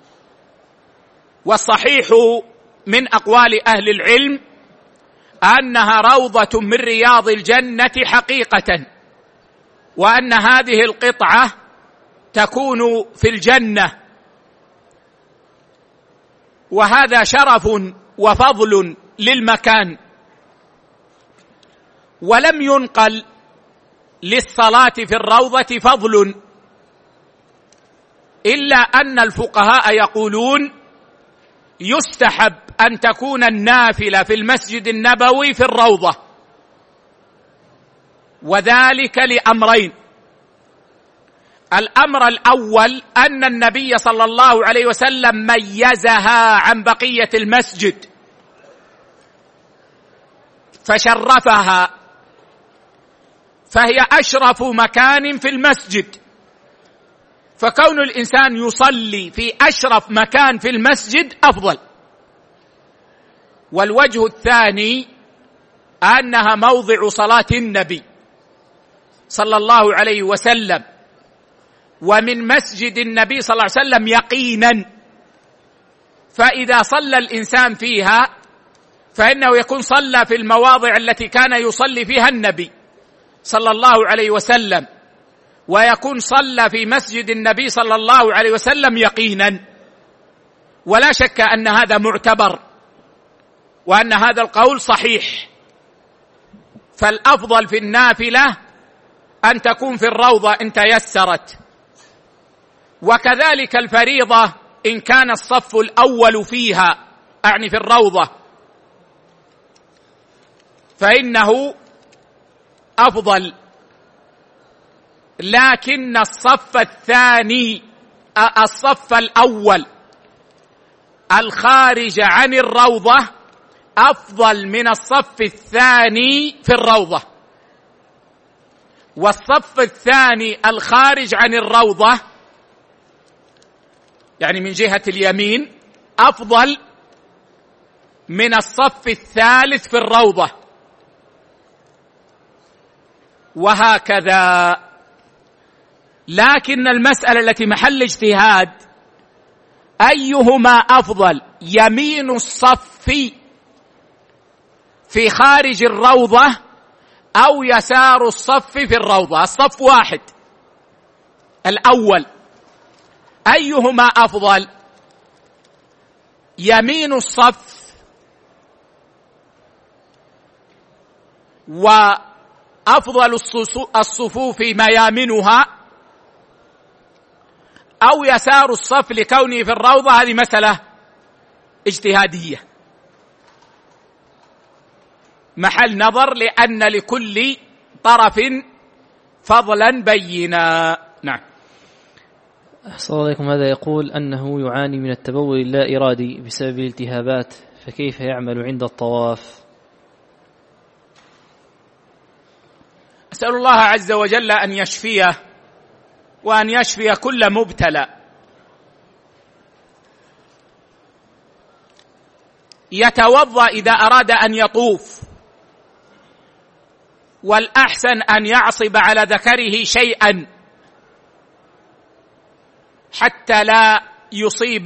والصحيح من أقوال أهل العلم أنها روضة من رياض الجنة حقيقة، وأن هذه القطعة تكون في الجنة، وهذا شرف وفضل للمكان. ولم ينقل للصلاة في الروضة فضل، إلا أن الفقهاء يقولون يستحب أن تكون النافلة في المسجد النبوي في الروضة، وذلك لأمرين: الأمر الأول أن النبي صلى الله عليه وسلم ميزها عن بقية المسجد فشرفها، فهي أشرف مكان في المسجد، فكون الإنسان يصلي في أشرف مكان في المسجد أفضل. والوجه الثاني أنها موضع صلاة النبي صلى الله عليه وسلم، ومن مسجد النبي صلى الله عليه وسلم يقينا، فإذا صلى الإنسان فيها فإنه يكون صلى في المواضع التي كان يصلي فيها النبي صلى الله عليه وسلم، ويكون صلى في مسجد النبي صلى الله عليه وسلم يقينا، ولا شك أن هذا معتبر وأن هذا القول صحيح. فالأفضل في النافلة أن تكون في الروضة إن تيسرت، وكذلك الفريضة إن كان الصف الأول فيها، أعني في الروضة، فإنه أفضل. لكن الصف الثاني، الصف الأول الخارج عن الروضة أفضل من الصف الثاني في الروضة، والصف الثاني الخارج عن الروضة يعني من جهة اليمين أفضل من الصف الثالث في الروضة، وهكذا. لكن المسألة التي محل اجتهاد أيهما أفضل، يمين الصف في خارج الروضة أو يسار الصف في الروضة؟ الصف واحد الأول، أيهما أفضل؟ يمين الصف وأفضل الصفوف ميامنها، أو يسار الصف لكونه في الروضة؟ هذه مسألة اجتهادية محل نظر، لأن لكل طرف فضلا بينا. نعم. أحسن الله عليكم. هذا يقول أنه يعاني من التبول اللا إرادي بسبب الالتهابات، فكيف يعمل عند الطواف؟ أسأل الله عز وجل أن يشفيه وأن يشفي كل مبتلى. يتوضأ إذا أراد أن يطوف، والأحسن أن يعصب على ذكره شيئا حتى لا يصيب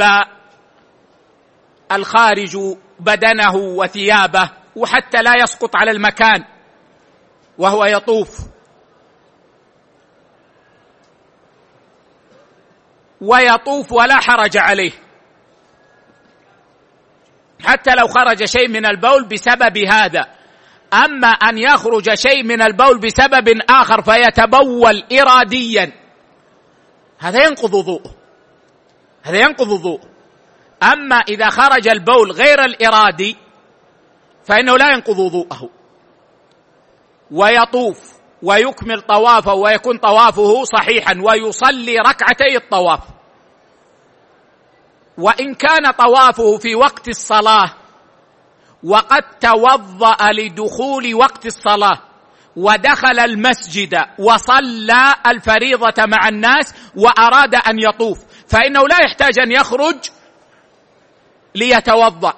الخارج بدنه وثيابه، وحتى لا يسقط على المكان وهو يطوف. ويطوف ولا حرج عليه، حتى لو خرج شيء من البول بسبب هذا. أما أن يخرج شيء من البول بسبب آخر فيتبول إراديا، هذا ينقض وضوءه، أما إذا خرج البول غير الإرادي فإنه لا ينقض وضوءه، ويطوف ويكمل طوافه ويكون طوافه صحيحا، ويصلي ركعتي الطواف. وإن كان طوافه في وقت الصلاة وقد توضأ لدخول وقت الصلاة ودخل المسجد وصلى الفريضة مع الناس وأراد أن يطوف، فإنه لا يحتاج أن يخرج ليتوضأ،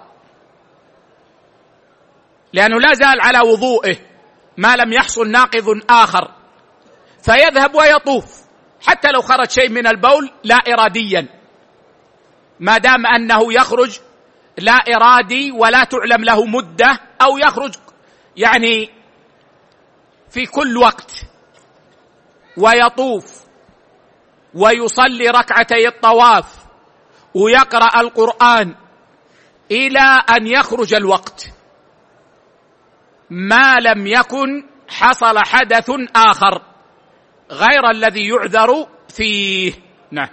لأنه لا زال على وضوئه ما لم يحصل ناقض آخر، فيذهب ويطوف حتى لو خرج شيء من البول لا إراديا، ما دام أنه يخرج لا إرادي ولا تعلم له مدة، أو يخرج يعني في كل وقت، ويطوف ويصلي ركعتي الطواف ويقرأ القرآن إلى أن يخرج الوقت، ما لم يكن حصل حدث آخر غير الذي يعذر فيه. نعم.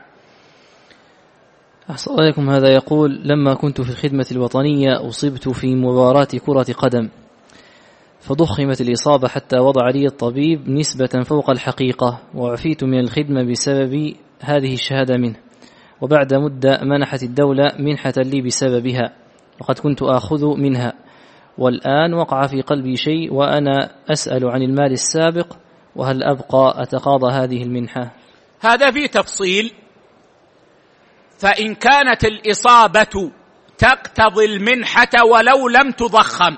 أحسن الله عليكم. هذا يقول: لما كنت في الخدمة الوطنية أصبت في مباراة كرة قدم، فضخمت الإصابة حتى وضع لي الطبيب نسبة فوق الحقيقة، وعفيت من الخدمة بسبب هذه الشهادة منه، وبعد مدة منحت الدولة منحة لي بسببها، وقد كنت آخذ منها، والآن وقع في قلبي شيء وأنا أسأل عن المال السابق، وهل أبقى أتقاضى هذه المنحة؟ هذا فيه تفصيل. فإن كانت الإصابة تقتضي المنحة ولو لم تضخم،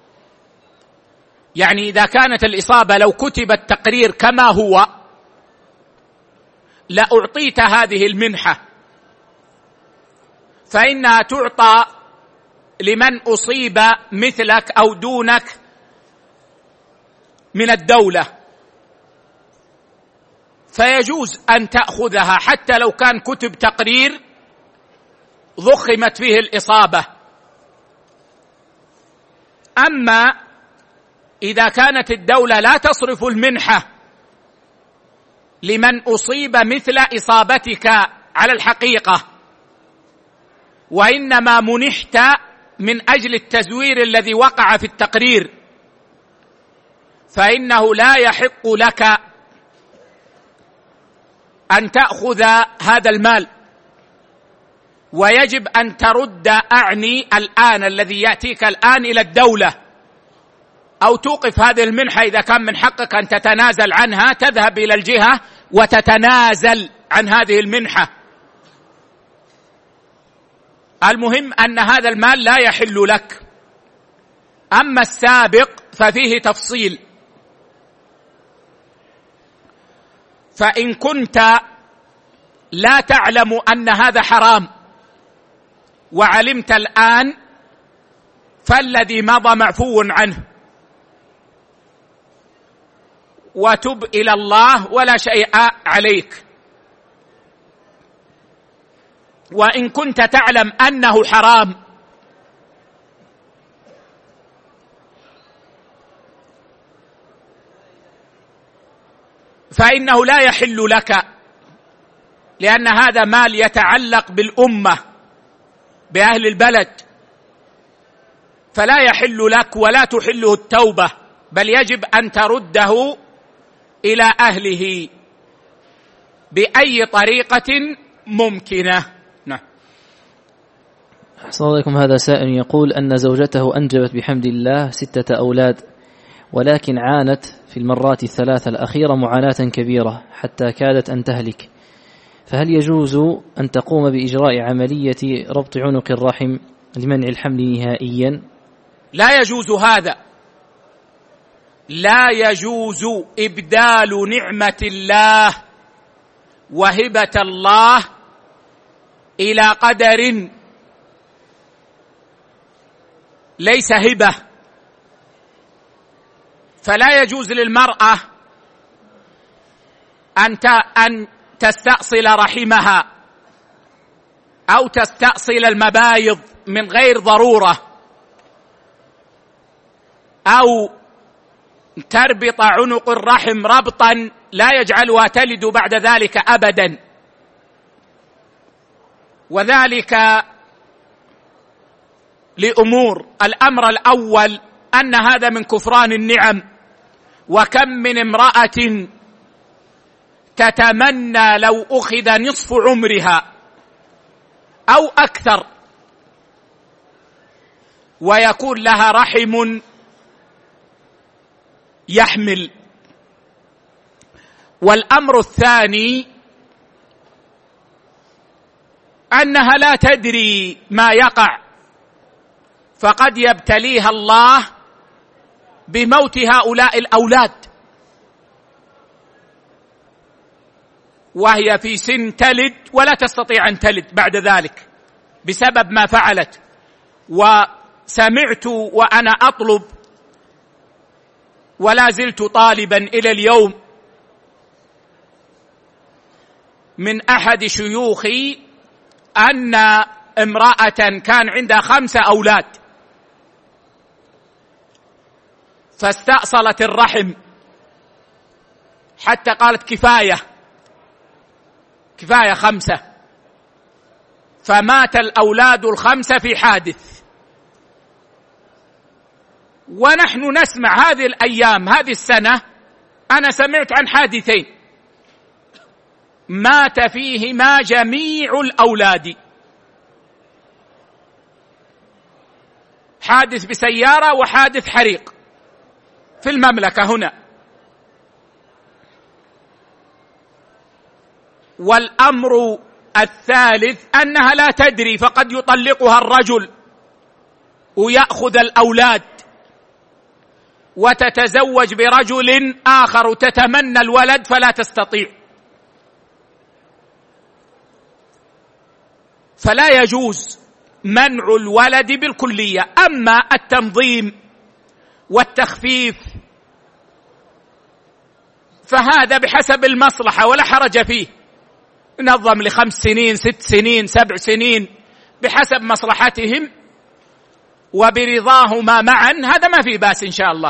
يعني إذا كانت الإصابة لو كتب التقرير كما هو لأعطيت هذه المنحة، فإنها تعطى لمن أصيب مثلك أو دونك من الدولة، فيجوز أن تأخذها حتى لو كان كتب تقرير ضخمت فيه الإصابة. أما إذا كانت الدولة لا تصرف المنحة لمن أصيب مثل إصابتك على الحقيقة، وإنما منحت من أجل التزوير الذي وقع في التقرير، فإنه لا يحق لك أن تأخذ هذا المال، ويجب أن ترد أعني الآن الذي يأتيك الآن إلى الدولة، أو توقف هذه المنحة إذا كان من حقك أن تتنازل عنها، تذهب إلى الجهة وتتنازل عن هذه المنحة. المهم أن هذا المال لا يحل لك. أما السابق ففيه تفصيل، فإن كنت لا تعلم أن هذا حرام وعلمت الآن فالذي مضى معفو عنه، وتب إلى الله ولا شيء عليك. وإن كنت تعلم أنه حرام فإنه لا يحل لك، لأن هذا مال يتعلق بالأمة بأهل البلد، فلا يحل لك ولا تحله التوبة، بل يجب أن ترده إلى أهله بأي طريقة ممكنة. نعم. أحسن الله إليكم. هذا سائل يقول أن زوجته أنجبت بحمد الله 6 أولاد، ولكن عانت في المرات الثلاثة الأخيرة معاناة كبيرة حتى كادت أن تهلك، فهل يجوز أن تقوم بإجراء عملية ربط عنق الرحم لمنع الحمل نهائيا؟ لا يجوز هذا، لا يجوز إبدال نعمة الله وهبة الله إلى قدر ليس هبة. فلا يجوز للمرأة أن تستأصل رحمها أو تستأصل المبايض من غير ضرورة، أو تربط عنق الرحم ربطا لا يجعلها تلد بعد ذلك أبدا، وذلك لأمور. الأمر الأول أن هذا من كفران النعم، وكم من امرأة تتمنى لو أخذ نصف عمرها أو أكثر ويكون لها رحم يحمل. والأمر الثاني أنها لا تدري ما يقع، فقد يبتليها الله بموت هؤلاء الأولاد وهي في سن تلد ولا تستطيع أن تلد بعد ذلك بسبب ما فعلت. وسمعت وأنا أطلب ولا زلت طالبا إلى اليوم من أحد شيوخي أن امرأة كان عندها 5 أولاد فاستأصلت الرحم حتى قالت كفاية 5، فمات الأولاد ال5 في حادث. ونحن نسمع هذه الأيام، هذه السنة أنا سمعت عن حادثين مات فيهما جميع الأولاد، حادث بسيارة وحادث حريق في المملكة هنا. والأمر الثالث أنها لا تدري، فقد يطلقها الرجل ويأخذ الأولاد وتتزوج برجل آخر تتمنى الولد فلا تستطيع. فلا يجوز منع الولد بالكلية. أما التنظيم والتخفيف فهذا بحسب المصلحة ولا حرج فيه، نظم ل5 سنين 6 سنين 7 سنين بحسب مصلحتهم وبرضاهما معا، هذا ما في بأس إن شاء الله.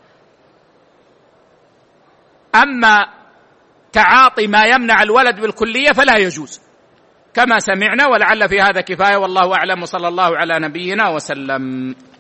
أما تعاطي ما يمنع الولد بالكلية فلا يجوز كما سمعنا، ولعل في هذا كفاية، والله أعلم، وصلى الله على نبينا وسلم.